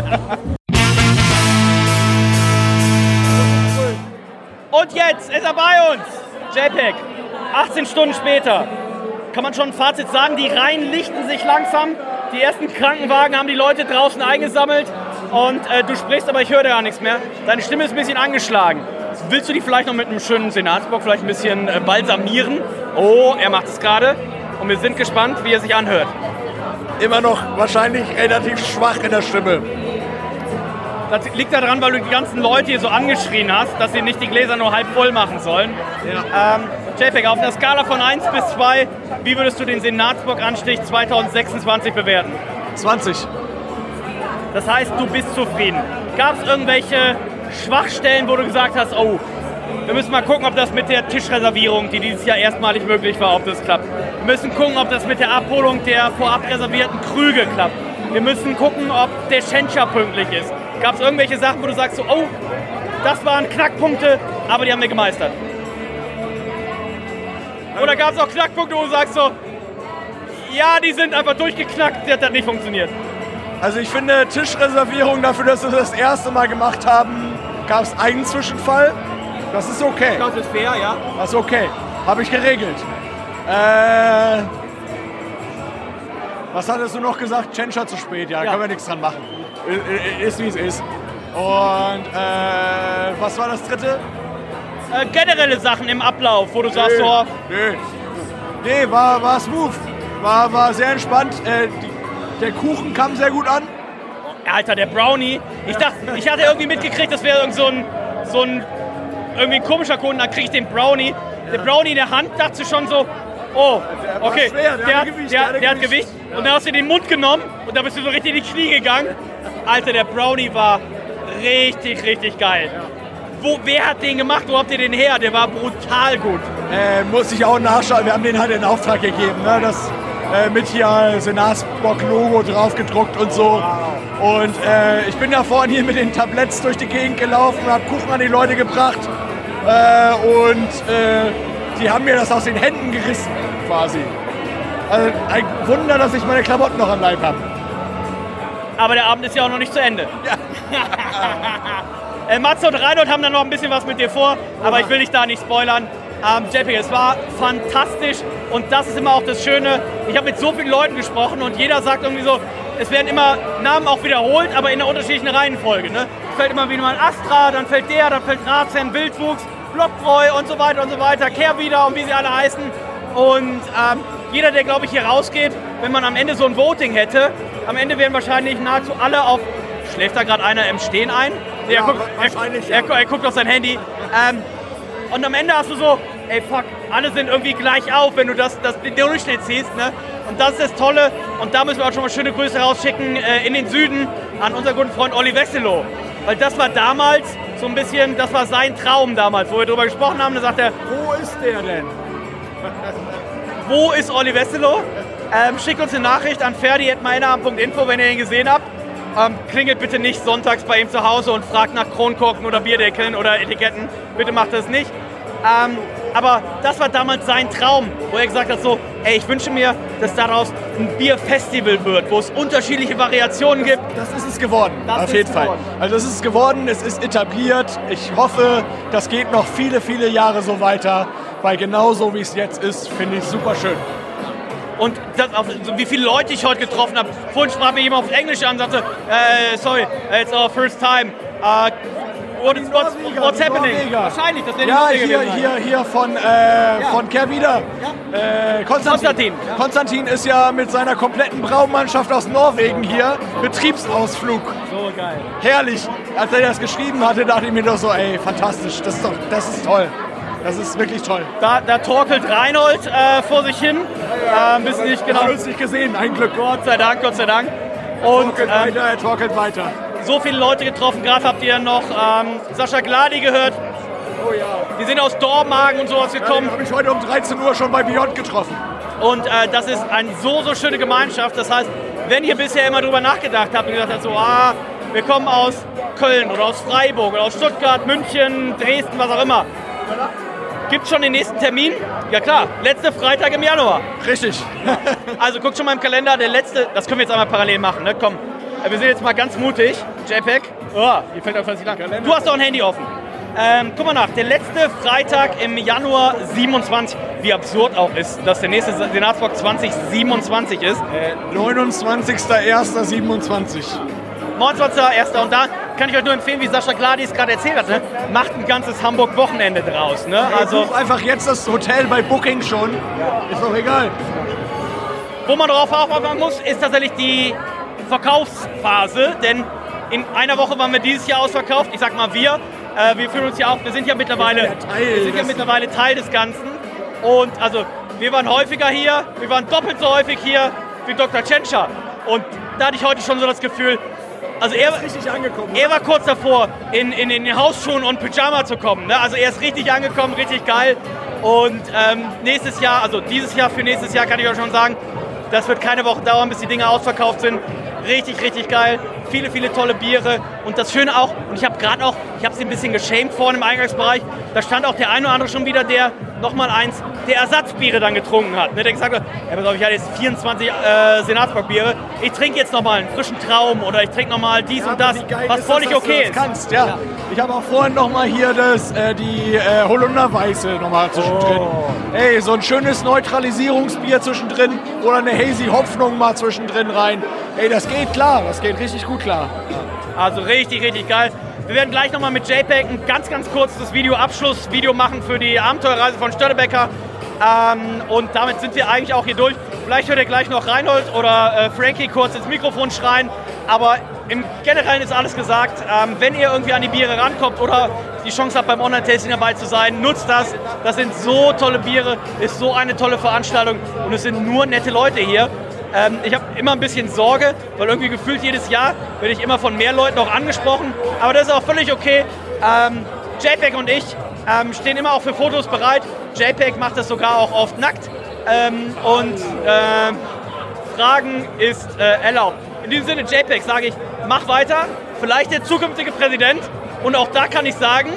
Und jetzt ist er bei uns, JPEG. achtzehn Stunden später. Kann man schon ein Fazit sagen, die Reihen lichten sich langsam. Die ersten Krankenwagen haben die Leute draußen eingesammelt. Und äh, du sprichst, aber ich höre gar nichts mehr. Deine Stimme ist ein bisschen angeschlagen. Willst du die vielleicht noch mit einem schönen Senatsbock vielleicht ein bisschen äh, balsamieren? Oh, er macht es gerade. Und wir sind gespannt, wie er sich anhört. Immer noch wahrscheinlich relativ schwach in der Stimme. Das liegt daran, weil du die ganzen Leute hier so angeschrien hast, dass sie nicht die Gläser nur halb voll machen sollen. Ja. Ähm, JPEG, auf einer Skala von eins bis zwei, wie würdest du den Senatsbock-Anstich zwanzig sechsundzwanzig bewerten? zwanzig. Das heißt, du bist zufrieden. Gab es irgendwelche Schwachstellen, wo du gesagt hast, oh, wir müssen mal gucken, ob das mit der Tischreservierung, die dieses Jahr erstmalig möglich war, ob das klappt. Wir müssen gucken, ob das mit der Abholung der vorab reservierten Krüge klappt. Wir müssen gucken, ob der Schenscher pünktlich ist. Gab es irgendwelche Sachen, wo du sagst, so, oh, das waren Knackpunkte, aber die haben wir gemeistert? Oder gab es auch Knackpunkte, wo du sagst, so, ja, die sind einfach durchgeknackt, das hat nicht funktioniert? Also ich finde, Tischreservierung dafür, dass wir das erste Mal gemacht haben, gab es einen Zwischenfall. Das ist okay. Das ist fair, ja. Das ist okay. Habe ich geregelt. Äh, was hattest du noch gesagt? Schenscher zu spät, ja, ja. Können wir nichts dran machen. Ist wie es ist. Und äh, was war das dritte? Äh, generelle Sachen im Ablauf, wo du nee, sagst, so... Nee, nee war, war smooth. War, war sehr entspannt. Äh, die, der Kuchen kam sehr gut an. Alter, der Brownie. Ich dachte, ich hatte irgendwie mitgekriegt, das wäre irgend so ein, so ein, irgendwie ein komischer Kuchen, dann krieg ich den Brownie. Der Brownie in der Hand, dachte schon so, oh, okay, schwer, der, der, hat Gewicht, der, der, der hat Gewicht. Und dann hast du in den Mund genommen und da bist du so richtig in die Knie gegangen. Alter, der Brownie war richtig, richtig geil. Wo, wer hat den gemacht? Wo habt ihr den her? Der war brutal gut. Äh, muss ich auch nachschauen. Wir haben den halt in Auftrag gegeben. Ne? Das äh, mit hier Senatsbock-Logo drauf gedruckt und so. Und äh, ich bin da vorne hier mit den Tabletts durch die Gegend gelaufen, habe Kuchen an die Leute gebracht. Äh, und äh, die haben mir das aus den Händen gerissen, quasi. Also ein Wunder, dass ich meine Klamotten noch am Leib habe. Aber der Abend ist ja auch noch nicht zu Ende. Ja. äh, Matze und Reinhold haben dann noch ein bisschen was mit dir vor, aber ich will dich da nicht spoilern. Ähm, JPEG, es war fantastisch und das ist immer auch das Schöne. Ich habe mit so vielen Leuten gesprochen und jeder sagt irgendwie so, es werden immer Namen auch wiederholt, aber in einer unterschiedlichen Reihenfolge. Ne? Es fällt immer wieder mal Astra, dann fällt der, dann fällt Razen, Wildwuchs, Blockbräu und so weiter und so weiter, Kehrwieder und wie sie alle heißen. Und ähm, jeder, der, glaube ich, hier rausgeht, wenn man am Ende so ein Voting hätte, am Ende wären wahrscheinlich nahezu alle auf... Schläft da gerade einer im Stehen ein? Nee, ja, er, guckt, wahrscheinlich, er, ja. er, er guckt auf sein Handy. Ähm, und am Ende hast du so, ey fuck, alle sind irgendwie gleich auf, wenn du das, das den Durchschnitt siehst. Ne? Und das ist das Tolle. Und da müssen wir auch schon mal schöne Grüße rausschicken äh, in den Süden an unseren guten Freund Olli Wesselow. Weil das war damals so ein bisschen, das war sein Traum damals, wo wir darüber gesprochen haben. Da sagt er, wo ist der denn? Wo ist Olli Wesselow? Ähm, schickt uns eine Nachricht an ferdi at meinarm punkt info, wenn ihr ihn gesehen habt. Ähm, klingelt bitte nicht sonntags bei ihm zu Hause und fragt nach Kronkorken oder Bierdeckeln oder Etiketten. Bitte macht das nicht. Ähm, aber das war damals sein Traum, wo er gesagt hat so, ey, ich wünsche mir, dass daraus ein Bierfestival wird, wo es unterschiedliche Variationen gibt. Das ist es geworden, das auf jeden Fall. Geworden. Also das ist es geworden, es ist etabliert. Ich hoffe, das geht noch viele, viele Jahre so weiter, weil genau so wie es jetzt ist, finde ich super schön. Und das, auf, so wie viele Leute ich heute getroffen habe. Vorhin sprach mir jemand auf Englisch an und sagte, äh, sorry, it's our first time. Uh, what is, what's, what's happening? Wahrscheinlich, das wäre ja, die hier, hier, hier von, äh, ja. von Kehrwieder. Ja. Äh, Konstantin. Konstantin. Ja. Konstantin ist ja mit seiner kompletten Braumannschaft aus Norwegen hier. Betriebsausflug. So geil. Herrlich. Als er das geschrieben hatte, dachte ich mir doch so, ey, fantastisch. Das ist, doch, das ist toll. Das ist wirklich toll. Da, da torkelt Reinhold äh, vor sich hin. Äh, ein bisschen nicht genau. Haben uns nicht gesehen, ein Glück. Gott sei Dank, Gott sei Dank. Und torkelt ähm, weiter, er torkelt weiter. So viele Leute getroffen. Gerade habt ihr noch ähm, Sascha Gladi gehört. Oh ja. Die sind aus Dormagen und sowas gekommen. Ja, habe ich heute um dreizehn Uhr schon bei Beyond getroffen. Und äh, das ist eine so, so schöne Gemeinschaft. Das heißt, wenn ihr bisher immer drüber nachgedacht habt und gesagt habt, so, ah, wir kommen aus Köln oder aus Freiburg oder aus Stuttgart, München, Dresden, was auch immer. Gibt es schon den nächsten Termin? Ja klar, letzte Freitag im Januar. Richtig. Also guckt schon mal im Kalender, der letzte, das können wir jetzt einmal parallel machen, ne? Komm, wir sind jetzt mal ganz mutig. JPEG, oh, hier fällt einfach nicht lang. Du hast doch ein Handy offen. Ähm, guck mal nach, der letzte Freitag im Januar siebenundzwanzig, wie absurd auch ist, dass der nächste Senatsbock zwanzig siebenundzwanzig ist. Äh, neunundzwanzigster erster siebenundzwanzig. neunundzwanzigster erster Und da kann ich euch nur empfehlen, wie Sascha Gladi es gerade erzählt hat, ne? Macht ein ganzes Hamburg-Wochenende draus. Ne? Also buch einfach jetzt das Hotel bei Booking schon, ist doch egal. Wo man darauf aufpassen muss, ist tatsächlich die Verkaufsphase, denn in einer Woche waren wir dieses Jahr ausverkauft. Ich sag mal wir, äh, wir fühlen uns ja auch, wir sind ja mittlerweile, wir sind ja mittlerweile Teil des Ganzen. Und also wir waren häufiger hier, wir waren doppelt so häufig hier wie Doktor Tschentscher. Und da hatte ich heute schon so das Gefühl, also er, er war kurz davor, in, in, in den Hausschuhen und Pyjama zu kommen. Ne? Also er ist richtig angekommen, richtig geil. Und ähm, nächstes Jahr, also dieses Jahr für nächstes Jahr kann ich euch schon sagen, das wird keine Woche dauern, bis die Dinge ausverkauft sind. Richtig, richtig geil. Viele, viele tolle Biere. Und das Schöne auch, und ich habe gerade auch, ich habe sie ein bisschen geschämt vorne im Eingangsbereich, da stand auch der eine oder andere schon wieder, der nochmal eins der Ersatzbiere dann getrunken hat. Ne, der gesagt hat, ja, pass auf, ich hatte jetzt vierundzwanzig äh, Senatsbock-Biere, ich trinke jetzt nochmal einen frischen Traum oder ich trinke nochmal dies ja, und das, was ist völlig das, okay ist. Kannst, ja. Ja. Ich habe auch vorhin nochmal hier das, äh, die äh, Holunderweiße nochmal zwischendrin. Oh. Ey, so ein schönes Neutralisierungsbier zwischendrin oder eine Hazy Hopfnung mal zwischendrin rein. Ey, das geht klar, das geht richtig gut klar. Also richtig, richtig geil. Wir werden gleich nochmal mit JPEG ein ganz, ganz kurzes Video, Abschlussvideo machen für die Abenteuerreise von Störtebeker. Ähm, und damit sind wir eigentlich auch hier durch. Vielleicht hört ihr gleich noch Reinhold oder äh, Frankie kurz ins Mikrofon schreien. Aber im Generellen ist alles gesagt. Ähm, wenn ihr irgendwie an die Biere rankommt oder die Chance habt, beim Online-Tasting dabei zu sein, nutzt das. Das sind so tolle Biere, ist so eine tolle Veranstaltung und es sind nur nette Leute hier. Ähm, ich habe immer ein bisschen Sorge, weil irgendwie gefühlt jedes Jahr werde ich immer von mehr Leuten auch angesprochen. Aber das ist auch völlig okay. Ähm, JPEG und ich ähm, stehen immer auch für Fotos bereit. JPEG macht das sogar auch oft nackt. Ähm, und äh, Fragen ist äh, erlaubt. In diesem Sinne, JPEG, sage ich, mach weiter. Vielleicht der zukünftige Präsident. Und auch da kann ich sagen,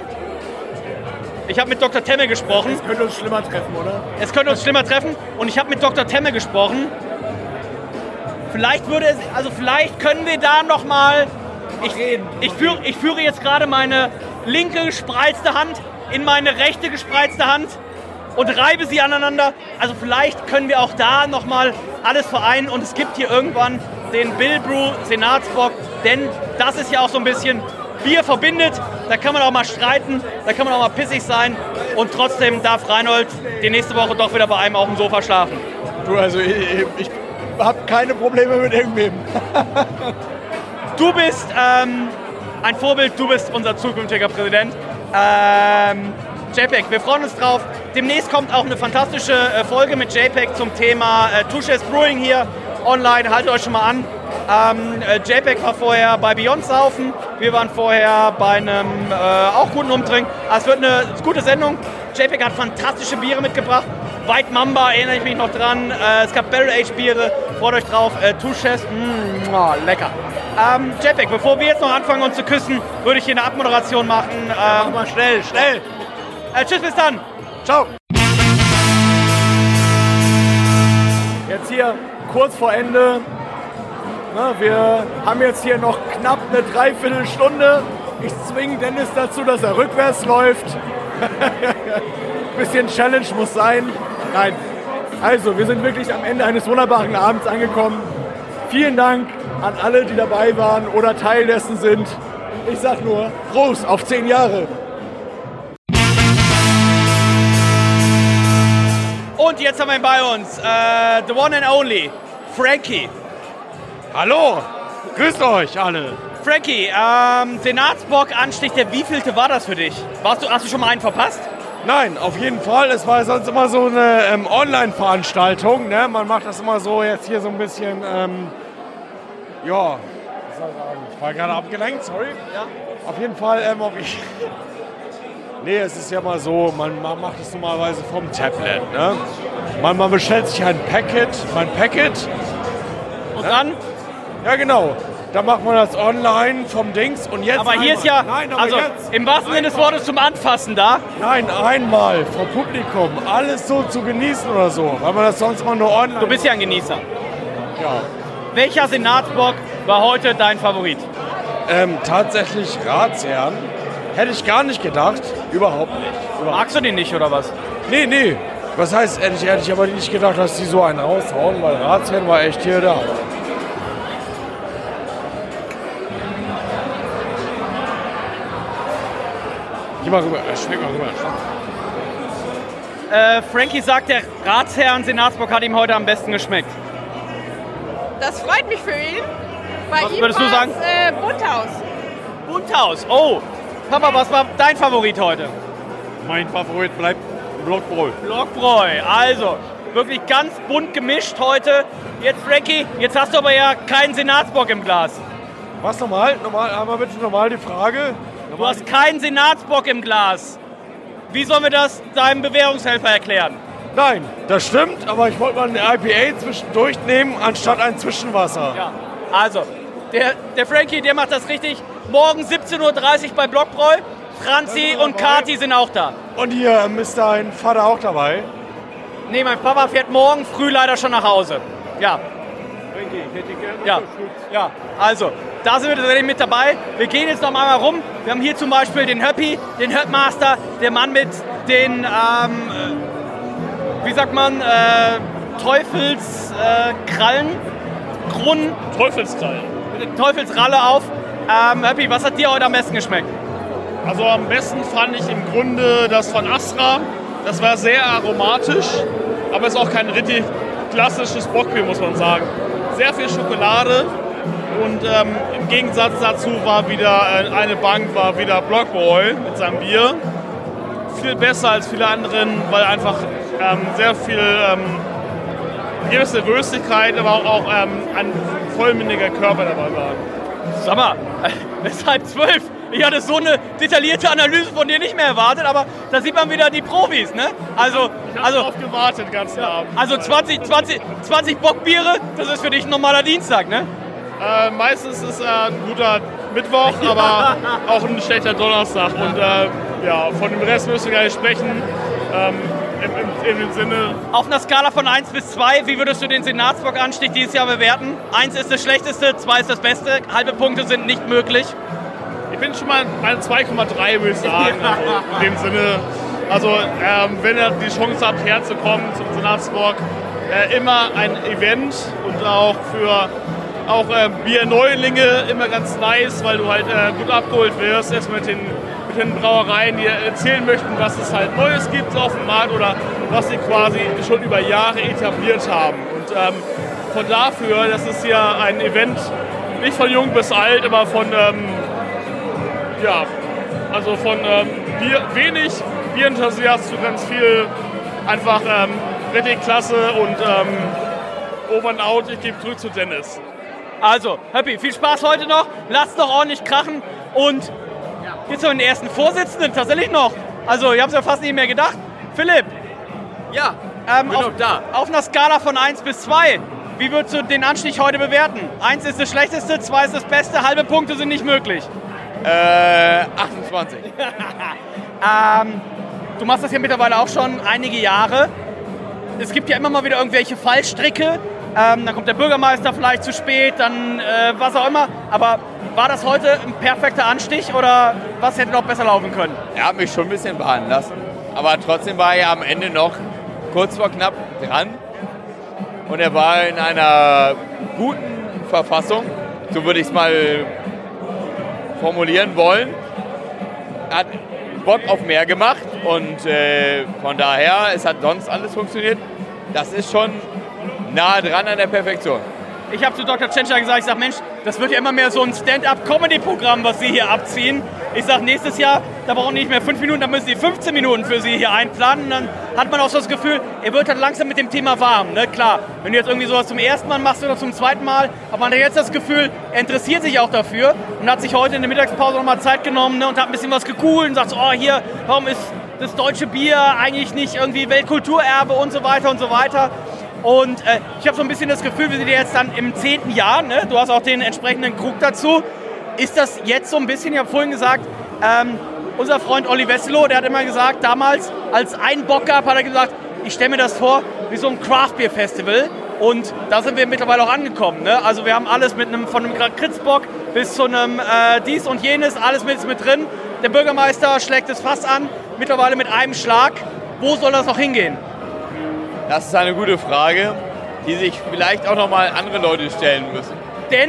ich habe mit Doktor Temme gesprochen. Es könnte uns schlimmer treffen, oder? Es könnte uns schlimmer treffen. Und ich habe mit Doktor Temme gesprochen. Vielleicht würde es, also vielleicht können wir da noch mal. Ich, ich, führe, ich führe jetzt gerade meine linke gespreizte Hand in meine rechte gespreizte Hand und reibe sie aneinander. Also vielleicht können wir auch da noch mal alles vereinen und es gibt hier irgendwann den Bill Brew Senatsbock, denn das ist ja auch so ein bisschen Bier verbindet. Da kann man auch mal streiten, da kann man auch mal pissig sein und trotzdem darf Reinhold die nächste Woche doch wieder bei einem auf dem Sofa schlafen. Du, also ich, ich habe keine Probleme mit irgendwem. Du bist ähm, ein Vorbild, du bist unser zukünftiger Präsident. Ähm, JPEG, wir freuen uns drauf. Demnächst kommt auch eine fantastische äh, Folge mit JPEG zum Thema äh, Touches Brewing hier online. Haltet euch schon mal an. Ähm, äh, JPEG war vorher bei Beyond Saufen. Wir waren vorher bei einem äh, auch guten Umtrink. Also es wird eine gute Sendung. JPEG hat fantastische Biere mitgebracht. White Mamba erinnere ich mich noch dran. Äh, es gab Barrel Aged Biere. Freut euch drauf. Äh, Touches, mm, oh, lecker. Ähm, JPEG, bevor wir jetzt noch anfangen uns zu küssen, würde ich hier eine Abmoderation machen. Ähm, Mach mal schnell, schnell. Äh, tschüss, bis dann. Ciao. Jetzt hier kurz vor Ende. Na, wir haben jetzt hier noch knapp eine Dreiviertelstunde. Ich zwinge Dennis dazu, dass er rückwärts läuft. Bisschen Challenge muss sein. Nein. Also, wir sind wirklich am Ende eines wunderbaren Abends angekommen. Vielen Dank an alle, die dabei waren oder Teil dessen sind. Ich sag nur, Prost auf zehn Jahre. Und jetzt haben wir ihn bei uns, äh, the one and only, Frankie. Hallo, grüßt euch alle. Frankie, ähm, Senatsbock-Anstich, der wievielte war das für dich? Warst du, hast du schon mal einen verpasst? Nein, auf jeden Fall. Es war sonst immer so eine ähm, Online-Veranstaltung. Ne? Man macht das immer so jetzt hier so ein bisschen, ähm, Ja, ich war gerade abgelenkt, sorry. Ja. Auf jeden Fall, ähm, ob ich... Nee, es ist ja mal so, man, man macht es normalerweise vom Tablet. Ne? Man, man bestellt sich ein Packet, mein Packet. Und ja? dann? Ja, genau. Dann macht man das online vom Dings und jetzt. Aber hier einmal. ist ja, Nein, aber also jetzt im wahrsten Sinne des Wortes zum Anfassen da. Nein, einmal vor Publikum, alles so zu genießen oder so, weil man das sonst mal nur online. Du bist ja ein Genießer. Ja. Welcher Senatsbock war heute dein Favorit? Ähm, tatsächlich Ratsherren. Hätte ich gar nicht gedacht. Überhaupt nicht. Überhaupt. Magst du den nicht oder was? Nee, nee. Was heißt, hätte ich, hätte ich aber nicht gedacht, dass die so einen raushauen, weil Ratsherren war echt hier da. Geh mal rüber, äh, schmeck mal rüber. Äh, Frankie sagt, der Ratsherren-Senatsbock hat ihm heute am besten geschmeckt. Das freut mich für ihn. Bei Was ihm würdest du sagen? Äh, Bunthaus. Bunthaus, oh. Papa, was war dein Favorit heute? Mein Favorit bleibt Blockbräu. Blockbräu, also wirklich ganz bunt gemischt heute. Jetzt Frankie, jetzt hast du aber ja keinen Senatsbock im Glas. Was nochmal? Nochmal, einmal bitte nochmal die Frage. Nochmal du hast keinen Senatsbock im Glas. Wie sollen wir das deinem Bewährungshelfer erklären? Nein, das stimmt, aber ich wollte mal eine I P A zwischendurch nehmen, anstatt ein Zwischenwasser. Ja, also, der, der Frankie, der macht das richtig. Morgen siebzehn Uhr dreißig bei Blockbräu. Franzi und Kati sind auch da. Und hier ist dein Vater auch dabei? Nee, mein Papa fährt morgen früh leider schon nach Hause. Ja. Frankie, ich hätte gerne ja. ja, also, da sind wir tatsächlich mit dabei. Wir gehen jetzt noch einmal rum. Wir haben hier zum Beispiel den Höppi, den Höppmaster, der Mann mit den, ähm, wie sagt man, äh, Teufelskrallen, äh, Kronen. Teufelskrallen. Teufelsralle auf. Ähm, Höppi, was hat dir heute am besten geschmeckt? Also am besten fand ich im Grunde das von Astra. Das war sehr aromatisch, aber ist auch kein richtig klassisches Bockbier, muss man sagen. Sehr viel Schokolade und ähm, im Gegensatz dazu war wieder äh, eine Bank, war wieder Blockbräu mit seinem Bier. Viel besser als viele anderen, weil einfach ähm, sehr viel ähm, gewisse Röstigkeit, aber auch, auch ähm, ein vollmündiger Körper dabei war. Sag mal, es ist halb zwölf. Ich hatte so eine detaillierte Analyse von dir nicht mehr erwartet, aber da sieht man wieder die Profis, ne? Also, ich habe also, drauf gewartet, ganz ja, Abend. Also zwanzig, zwanzig, zwanzig Bockbiere, das ist für dich ein normaler Dienstag, ne? Äh, meistens ist es äh, ein guter Mittwoch, aber auch ein schlechter Donnerstag. Und äh, ja, von dem Rest müssen wir gar nicht sprechen. Ähm, im, im, in dem Sinne. Auf einer Skala von eins bis zwei, wie würdest du den Senatsbock-Anstieg dieses Jahr bewerten? eins ist das Schlechteste, zwei ist das Beste, halbe Punkte sind nicht möglich. Ich bin schon mal bei zwei Komma drei, würde ich sagen, also in dem Sinne. Also ähm, wenn ihr die Chance habt, herzukommen zum Senatsbock, äh, immer ein Event und auch für auch äh, Bier-Neulinge immer ganz nice, weil du halt äh, gut abgeholt wirst, erst mit den, mit den Brauereien, die erzählen möchten, was es halt Neues gibt auf dem Markt oder was sie quasi schon über Jahre etabliert haben. Und ähm, von dafür, das ist hier ein Event, nicht von jung bis alt, aber von ähm, ja, also von ähm, Bier, wenig Bierenthusiast zu ganz viel, einfach ähm, richtig klasse und ähm, over and out. Ich gebe zurück zu Dennis. Also, Höppi, viel Spaß heute noch, lasst doch ordentlich krachen und jetzt noch den ersten Vorsitzenden, tatsächlich noch. Also, ihr habt es ja fast nicht mehr gedacht. Philipp. Ja, ähm, bin auf, noch da. Auf einer Skala von eins bis zwei, wie würdest du den Anstieg heute bewerten? eins ist das Schlechteste, zwei ist das Beste, halbe Punkte sind nicht möglich. Äh, achtundzwanzig. ähm, du machst das ja mittlerweile auch schon einige Jahre. Es gibt ja immer mal wieder irgendwelche Fallstricke. Ähm, dann kommt der Bürgermeister vielleicht zu spät, dann äh, was auch immer. Aber war das heute ein perfekter Anstieg oder was hätte noch besser laufen können? Er hat mich schon ein bisschen bahnen lassen. Aber trotzdem war er am Ende noch kurz vor knapp dran. Und er war in einer guten Verfassung. So würde ich es mal formulieren wollen. Er hat Bock auf mehr gemacht und äh, von daher, es hat sonst alles funktioniert. Das ist schon nah dran an der Perfektion. Ich habe zu Doktor Tschentscher gesagt, ich sage, Mensch, das wird ja immer mehr so ein Stand-up-Comedy-Programm, was Sie hier abziehen. Ich sage, nächstes Jahr, da brauchen die nicht mehr fünf Minuten, da müssen die fünfzehn Minuten für sie hier einplanen. Und dann hat man auch so das Gefühl, er wird halt langsam mit dem Thema warm. Ne? Klar, wenn du jetzt irgendwie sowas zum ersten Mal machst oder zum zweiten Mal, aber man hat jetzt das Gefühl, er interessiert sich auch dafür und hat sich heute in der Mittagspause nochmal Zeit genommen, ne? Und hat ein bisschen was gegoogelt und sagt so, oh hier, warum ist das deutsche Bier eigentlich nicht irgendwie Weltkulturerbe und so weiter und so weiter. Und äh, ich habe so ein bisschen das Gefühl, wir sind jetzt dann im zehnten Jahr, ne? Du hast auch den entsprechenden Krug dazu. Ist das jetzt so ein bisschen, ich habe vorhin gesagt, ähm, unser Freund Olli Wesselow, der hat immer gesagt, damals, als ein Bock gab, hat er gesagt, ich stelle mir das vor wie so ein Craft-Beer-Festival. Und da sind wir mittlerweile auch angekommen. Ne? Also wir haben alles mit einem, von einem Lakritzbock bis zu einem äh, dies und jenes, alles mit, mit drin. Der Bürgermeister schlägt es fast an, mittlerweile mit einem Schlag. Wo soll das noch hingehen? Das ist eine gute Frage, die sich vielleicht auch nochmal andere Leute stellen müssen. Denn?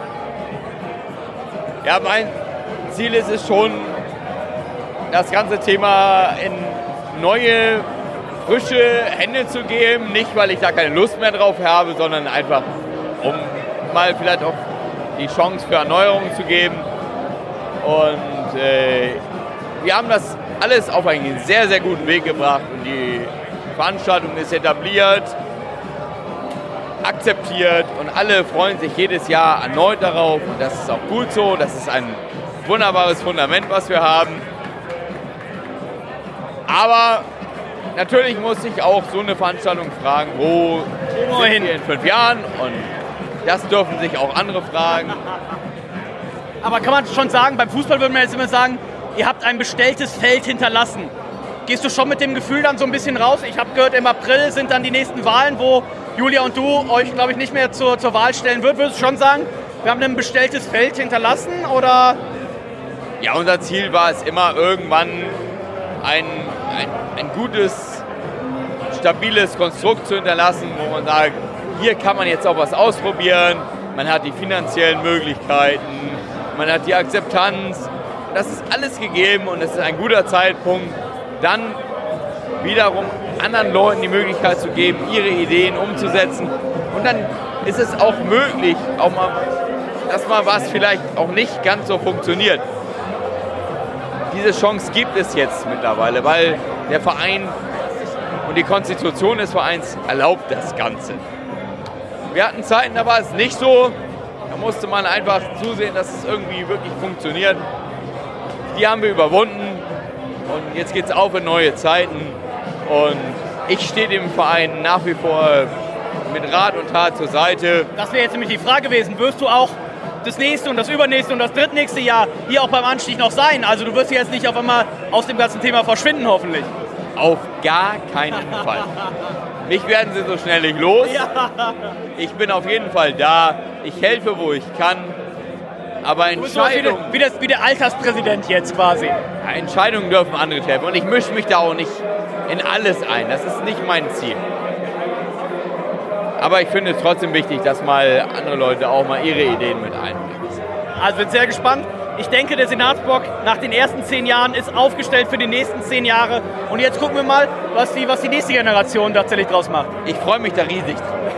Ja, mein Ziel ist es schon, das ganze Thema in neue, frische Hände zu geben. Nicht, weil ich da keine Lust mehr drauf habe, sondern einfach, um mal vielleicht auch die Chance für Erneuerung zu geben. Und äh, wir haben das alles auf einen sehr, sehr guten Weg gebracht. Und die Veranstaltung ist etabliert, akzeptiert und alle freuen sich jedes Jahr erneut darauf. Und das ist auch gut so. Das ist ein wunderbares Fundament, was wir haben. Aber natürlich muss ich auch so eine Veranstaltung fragen, wo sind wir in fünf Jahren? Und das dürfen sich auch andere fragen. Aber kann man schon sagen, beim Fußball würde man jetzt immer sagen, ihr habt ein bestelltes Feld hinterlassen. Gehst du schon mit dem Gefühl dann so ein bisschen raus? Ich habe gehört, im April sind dann die nächsten Wahlen, wo Julia und du euch, glaube ich, nicht mehr zur, zur Wahl stellen würdet. Würdest du schon sagen, wir haben ein bestelltes Feld hinterlassen? Oder? Ja, unser Ziel war es immer, irgendwann ein, ein, ein gutes, stabiles Konstrukt zu hinterlassen, wo man sagt, hier kann man jetzt auch was ausprobieren. Man hat die finanziellen Möglichkeiten, man hat die Akzeptanz. Das ist alles gegeben und es ist ein guter Zeitpunkt, dann wiederum anderen Leuten die Möglichkeit zu geben, ihre Ideen umzusetzen. Und dann ist es auch möglich, auch mal, dass mal was vielleicht auch nicht ganz so funktioniert. Diese Chance gibt es jetzt mittlerweile, weil der Verein und die Konstitution des Vereins erlaubt das Ganze. Wir hatten Zeiten, da war es nicht so. Da musste man einfach zusehen, dass es irgendwie wirklich funktioniert. Die haben wir überwunden und jetzt geht es auf in neue Zeiten. Und ich stehe dem Verein nach wie vor mit Rat und Tat zur Seite. Das wäre jetzt nämlich die Frage gewesen. Wirst du auch das nächste und das übernächste und das drittnächste Jahr hier auch beim Anstieg noch sein? Also du wirst jetzt nicht auf einmal aus dem ganzen Thema verschwinden, hoffentlich. Auf gar keinen Fall. Mich werden sie so schnell nicht los. Ich bin auf jeden Fall da. Ich helfe, wo ich kann. Aber Entscheidungen... Wie, das, wie der Alterspräsident jetzt quasi. Ja, Entscheidungen dürfen andere treffen. Und ich mische mich da auch nicht in alles ein. Das ist nicht mein Ziel. Aber ich finde es trotzdem wichtig, dass mal andere Leute auch mal ihre Ideen mit einbringen. Also bin sehr gespannt. Ich denke, der Senatsbock nach den ersten zehn Jahren ist aufgestellt für die nächsten zehn Jahre. Und jetzt gucken wir mal, was die, was die nächste Generation tatsächlich draus macht. Ich freue mich da riesig.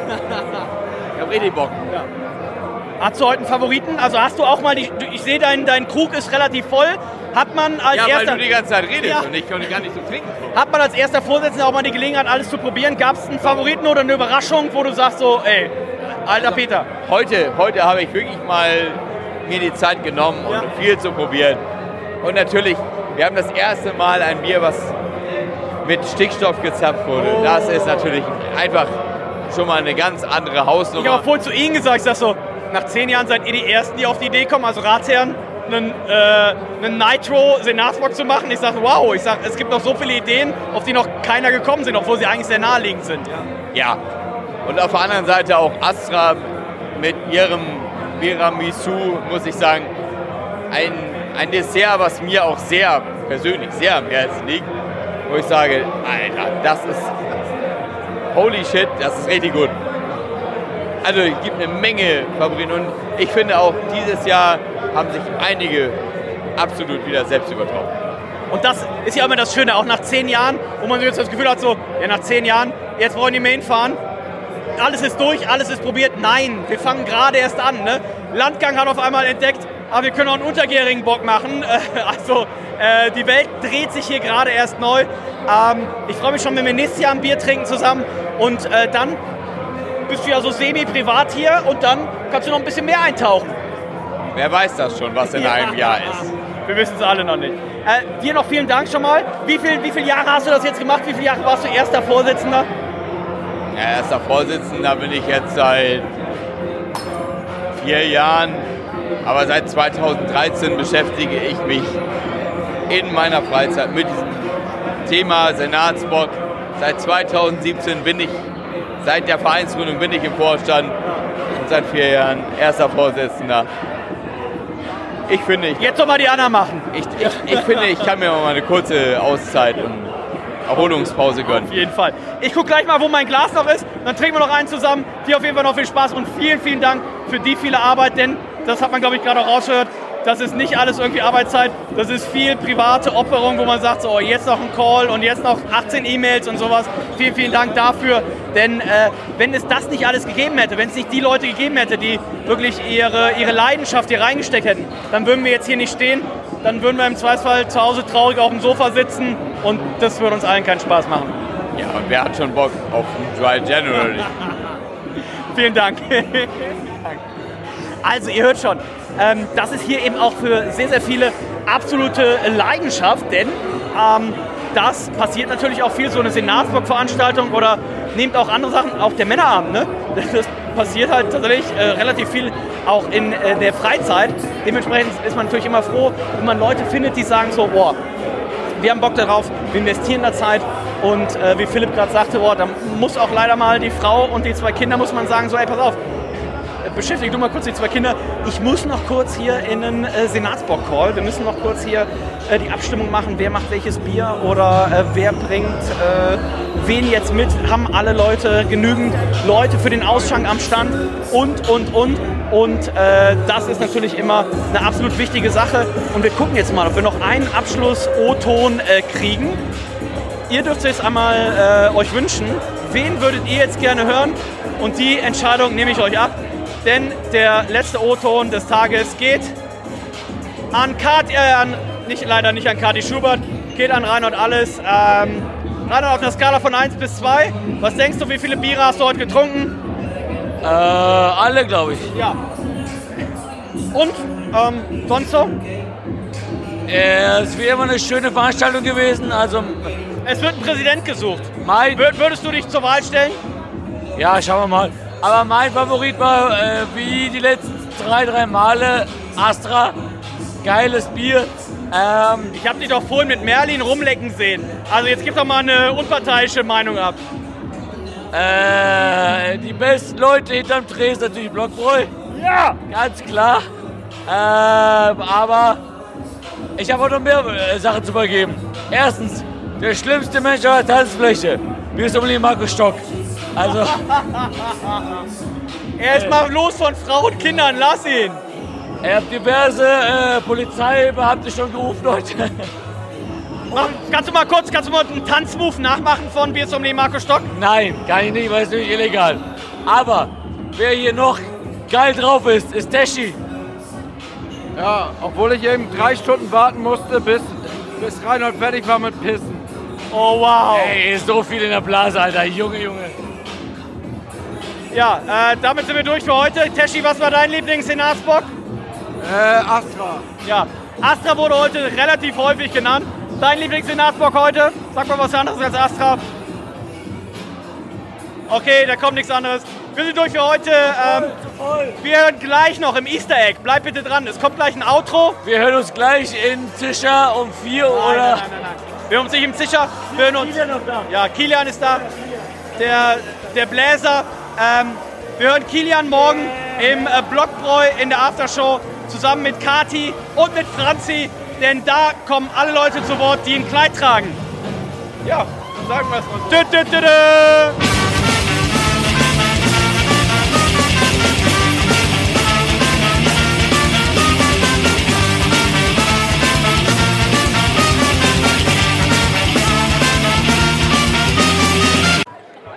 Ich habe richtig Bock. Ja. Hast du heute einen Favoriten? Also hast du auch mal, die, ich sehe, dein, dein Krug ist relativ voll. Hat man als ja, erster, weil du die ganze Zeit redest ja. und ich konnte gar nicht so trinken. Hat man als erster Vorsitzender auch mal die Gelegenheit, alles zu probieren? Gab es einen Favoriten oder eine Überraschung, wo du sagst so, ey, alter also, Peter? Heute, heute habe ich wirklich mal mir die Zeit genommen, um ja. viel zu probieren. Und natürlich, wir haben das erste Mal ein Bier, was mit Stickstoff gezapft wurde. Oh. Das ist natürlich einfach schon mal eine ganz andere Hausnummer. Ich habe vorhin zu Ihnen gesagt, ich sag so, nach zehn Jahren seid ihr die Ersten, die auf die Idee kommen, also Ratsherren, einen, äh, einen Nitro-Senatsbock zu machen. Ich sage, wow, ich sag, es gibt noch so viele Ideen, auf die noch keiner gekommen sind, obwohl sie eigentlich sehr naheliegend sind. Ja, ja. Und auf der anderen Seite auch Astra mit ihrem Tiramisu, muss ich sagen, ein, ein Dessert, was mir auch sehr persönlich sehr am Herzen liegt, wo ich sage, Alter, das ist holy shit, das ist richtig gut. Also es gibt eine Menge Favoriten und ich finde auch, dieses Jahr haben sich einige absolut wieder selbst übertroffen. Und das ist ja immer das Schöne, auch nach zehn Jahren, wo man jetzt das Gefühl hat, so, ja nach zehn Jahren, jetzt wollen die Main fahren, alles ist durch, alles ist probiert. Nein, wir fangen gerade erst an. Ne? Landgang hat auf einmal entdeckt, aber wir können auch einen untergärigen Bock machen. Also äh, die Welt dreht sich hier gerade erst neu. Ähm, ich freue mich schon, wenn wir nächstes Jahr ein Bier trinken zusammen und äh, dann bist du ja so semi-privat hier und dann kannst du noch ein bisschen mehr eintauchen. Wer weiß das schon, was in Ja. einem Jahr ist. Wir wissen es alle noch nicht. Äh, dir noch vielen Dank schon mal. Wie, viel, wie viele Jahre hast du das jetzt gemacht? Wie viele Jahre warst du erster Vorsitzender? Ja, erster Vorsitzender bin ich jetzt seit vier Jahren. Aber seit zweitausenddreizehn beschäftige ich mich in meiner Freizeit mit diesem Thema Senatsbock. Seit zweitausendsiebzehn bin ich, seit der Vereinsgründung bin ich im Vorstand und seit vier Jahren erster Vorsitzender. Ich finde, ich jetzt soll mal die anderen machen. Ich, ich, ich finde, ich kann mir mal eine kurze Auszeit und Erholungspause gönnen. Auf jeden Fall. Ich gucke gleich mal, wo mein Glas noch ist. Dann trinken wir noch einen zusammen. Dir auf jeden Fall noch viel Spaß und vielen, vielen Dank für die viele Arbeit, denn das hat man, glaube ich, gerade auch rausgehört. Das ist nicht alles irgendwie Arbeitszeit. Das ist viel private Opferung, wo man sagt, so jetzt noch ein Call und jetzt noch achtzehn E-Mails und sowas. Vielen, vielen Dank dafür. Denn äh, wenn es das nicht alles gegeben hätte, wenn es nicht die Leute gegeben hätte, die wirklich ihre, ihre Leidenschaft hier reingesteckt hätten, dann würden wir jetzt hier nicht stehen. Dann würden wir im Zweifelsfall zu Hause traurig auf dem Sofa sitzen und das würde uns allen keinen Spaß machen. Ja, und wer hat schon Bock auf einen Dry January? Vielen Dank. Also ihr hört schon, ähm, das ist hier eben auch für sehr, sehr viele absolute Leidenschaft, denn ähm, das passiert natürlich auch viel, so eine Senatsbock-Veranstaltung oder nehmt auch andere Sachen, auch der Männerabend, ne? Das passiert halt tatsächlich äh, relativ viel auch in äh, der Freizeit. Dementsprechend ist man natürlich immer froh, wenn man Leute findet, die sagen so, boah, wir haben Bock darauf, wir investieren da Zeit und äh, wie Philipp gerade sagte, boah, da muss auch leider mal die Frau und die zwei Kinder, muss man sagen, so, ey, pass auf, beschäftige du mal kurz die zwei Kinder. Ich muss noch kurz hier in einen äh, Senatsbock-Call. Wir müssen noch kurz hier äh, die Abstimmung machen, wer macht welches Bier oder äh, wer bringt äh, wen jetzt mit. Haben alle Leute genügend Leute für den Ausschank am Stand und, und, und. Und äh, das ist natürlich immer eine absolut wichtige Sache. Und wir gucken jetzt mal, ob wir noch einen Abschluss-O-Ton äh, kriegen. Ihr dürft es einmal äh, euch wünschen. Wen würdet ihr jetzt gerne hören? Und die Entscheidung nehme ich euch ab. Denn der letzte O-Ton des Tages geht an Kati, äh, an, nicht, leider nicht an Kati Schubert, geht an Reinhold Alles. Ähm, Reinhold, auf einer Skala von eins bis zwei, was denkst du, wie viele Biere hast du heute getrunken? Äh, alle, glaube ich. Ja. Und, ähm, sonst so? Äh, es wäre immer eine schöne Veranstaltung gewesen, also... Es wird ein Präsident gesucht. Mein Würdest du dich zur Wahl stellen? Ja, schauen wir mal. Aber mein Favorit war, äh, wie die letzten drei, drei Male, Astra. Geiles Bier. Ähm, ich habe dich doch vorhin mit Merlin rumlecken sehen. Also jetzt gib doch mal eine unparteiische Meinung ab. Äh, die besten Leute hinterm Dreh ist natürlich Blockbräu. Ja! Ganz klar. Äh, aber ich habe auch noch mehr äh, Sachen zu übergeben. Erstens, der schlimmste Mensch auf der Tanzfläche. Wie ist unbedingt Markus Stock. Also. Er ist mal los von Frau und Kindern, lass ihn! Er hat diverse äh, Polizeibeamte schon gerufen heute. Mach, kannst du mal kurz, kannst du mal einen Tanzmove nachmachen von Bier zum Markus Stock? Nein, kann ich nicht, weil es nämlich illegal. Aber wer hier noch geil drauf ist, ist Teschi. Ja, obwohl ich eben drei Stunden warten musste, bis, bis Reinhold fertig war mit Pissen. Oh wow! Ey, ist so viel in der Blase, Alter. Junge, Junge. Ja, äh, damit sind wir durch für heute. Teschi, was war dein Lieblings-Senatsbock? Äh, Astra. Ja, Astra wurde heute relativ häufig genannt. Dein Lieblings-Senatsbock heute? Sag mal was anderes als Astra. Okay, da kommt nichts anderes. Wir sind durch für heute. Ähm, wir hören gleich noch im Easter Egg. Bleib bitte dran, es kommt gleich ein Outro. Wir hören uns gleich in Tischer um vier nein, oder... Nein, nein, nein, nein. Wir hören uns nicht im Tischer. Wir hören uns... Kilian ist da. Ja, Kilian ist da. Der, der Bläser. Ähm, wir hören Kilian morgen im äh, Blockbräu in der Aftershow zusammen mit Kati und mit Franzi, denn da kommen alle Leute zu Wort, die ein Kleid tragen. Ja, dann sagen wir es mal so. Dü, dü, dü, dü.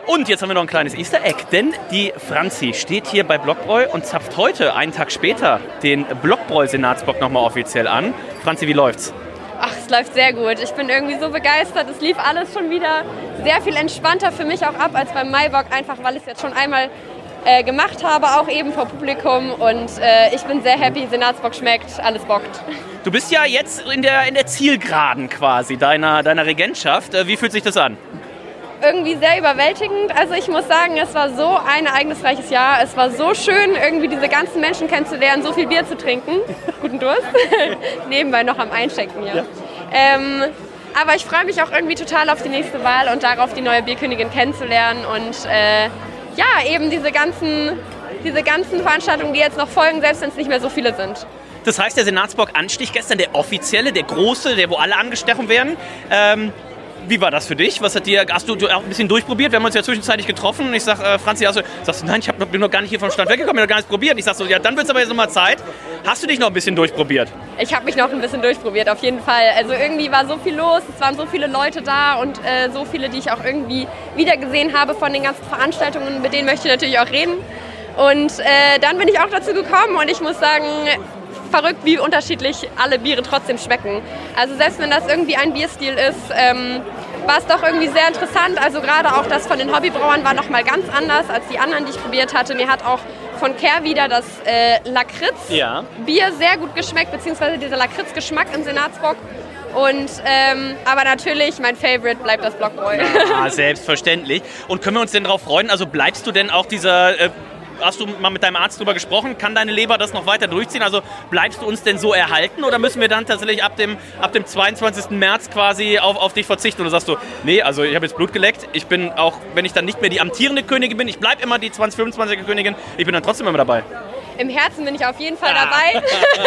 Und jetzt haben wir noch ein kleines Easter Egg, denn die Franzi steht hier bei Blockbräu und zapft heute, einen Tag später, den Blockbräu-Senatsbock nochmal offiziell an. Franzi, wie läuft's? Ach, es läuft sehr gut. Ich bin irgendwie so begeistert. Es lief alles schon wieder sehr viel entspannter für mich auch ab als beim Maibock, einfach weil ich es jetzt schon einmal äh, gemacht habe, auch eben vor Publikum. Und äh, ich bin sehr happy, Senatsbock schmeckt, alles bockt. Du bist ja jetzt in der, in der Zielgeraden quasi deiner, deiner Regentschaft. Wie fühlt sich das an? Irgendwie sehr überwältigend. Also ich muss sagen, es war so ein ereignisreiches Jahr. Es war so schön, irgendwie diese ganzen Menschen kennenzulernen, so viel Bier zu trinken. Guten Durst. Nebenbei noch am Einschenken hier. Ja. Ähm, aber ich freue mich auch irgendwie total auf die nächste Wahl und darauf, die neue Bierkönigin kennenzulernen. Und äh, ja, eben diese ganzen, diese ganzen Veranstaltungen, die jetzt noch folgen, selbst wenn es nicht mehr so viele sind. Das heißt, der Senatsbock-Anstich gestern, der offizielle, der große, der wo alle angestochen werden, ähm, wie war das für dich? Was hat dir, hast du, du auch ein bisschen durchprobiert? Wir haben uns ja zwischenzeitlich getroffen und ich sag, äh, Franzi, hast du, sagst du, nein, ich hab noch, bin noch gar nicht hier vom Stand weggekommen, ich habe noch gar nichts probiert. Und ich sag so, ja, dann wird es aber jetzt nochmal Zeit. Hast du dich noch ein bisschen durchprobiert? Ich habe mich noch ein bisschen durchprobiert, auf jeden Fall. Also irgendwie war so viel los, es waren so viele Leute da und äh, so viele, die ich auch irgendwie wiedergesehen habe von den ganzen Veranstaltungen, mit denen möchte ich natürlich auch reden. Und äh, dann bin ich auch dazu gekommen und ich muss sagen, verrückt, wie unterschiedlich alle Biere trotzdem schmecken. Also selbst wenn das irgendwie ein Bierstil ist, ähm, war es doch irgendwie sehr interessant. Also gerade auch das von den Hobbybrauern war noch mal ganz anders als die anderen, die ich probiert hatte. Mir hat auch von Kehrwieder das äh, Lakritz-Bier ja. sehr gut geschmeckt, beziehungsweise dieser Lakritz-Geschmack im Senatsbock. Und, ähm, aber natürlich, mein Favorite bleibt das Blockbräu. Ja, selbstverständlich. Und können wir uns denn darauf freuen? Also bleibst du denn auch dieser... Äh, Hast du mal mit deinem Arzt drüber gesprochen? Kann deine Leber das noch weiter durchziehen? Also bleibst du uns denn so erhalten oder müssen wir dann tatsächlich ab dem, ab dem zweiundzwanzigsten März quasi auf, auf dich verzichten? Oder sagst du, nee, also ich habe jetzt Blut geleckt. Ich bin auch, wenn ich dann nicht mehr die amtierende Königin bin, ich bleibe immer die zwanzig fünfundzwanziger Königin, ich bin dann trotzdem immer dabei. Im Herzen bin ich auf jeden Fall dabei.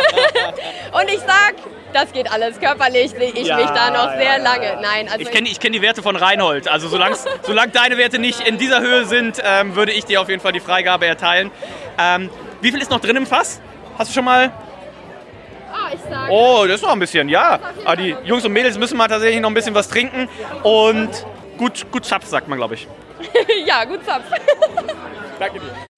Und ich sag, das geht alles. Körperlich sehe ich ja, mich da noch sehr ja, lange. Ja. Nein, also ich kenne ich kenn die Werte von Reinhold. Also solange deine Werte nicht in dieser Höhe sind, ähm, würde ich dir auf jeden Fall die Freigabe erteilen. Ähm, wie viel ist noch drin im Fass? Hast du schon mal... Oh, ich sage... Oh, das ist noch ein bisschen, ja. Aber die Jungs und Mädels müssen mal tatsächlich noch ein bisschen was trinken. Und gut, gut Zapf, sagt man, glaube ich. Ja, gut Zapf. Danke dir.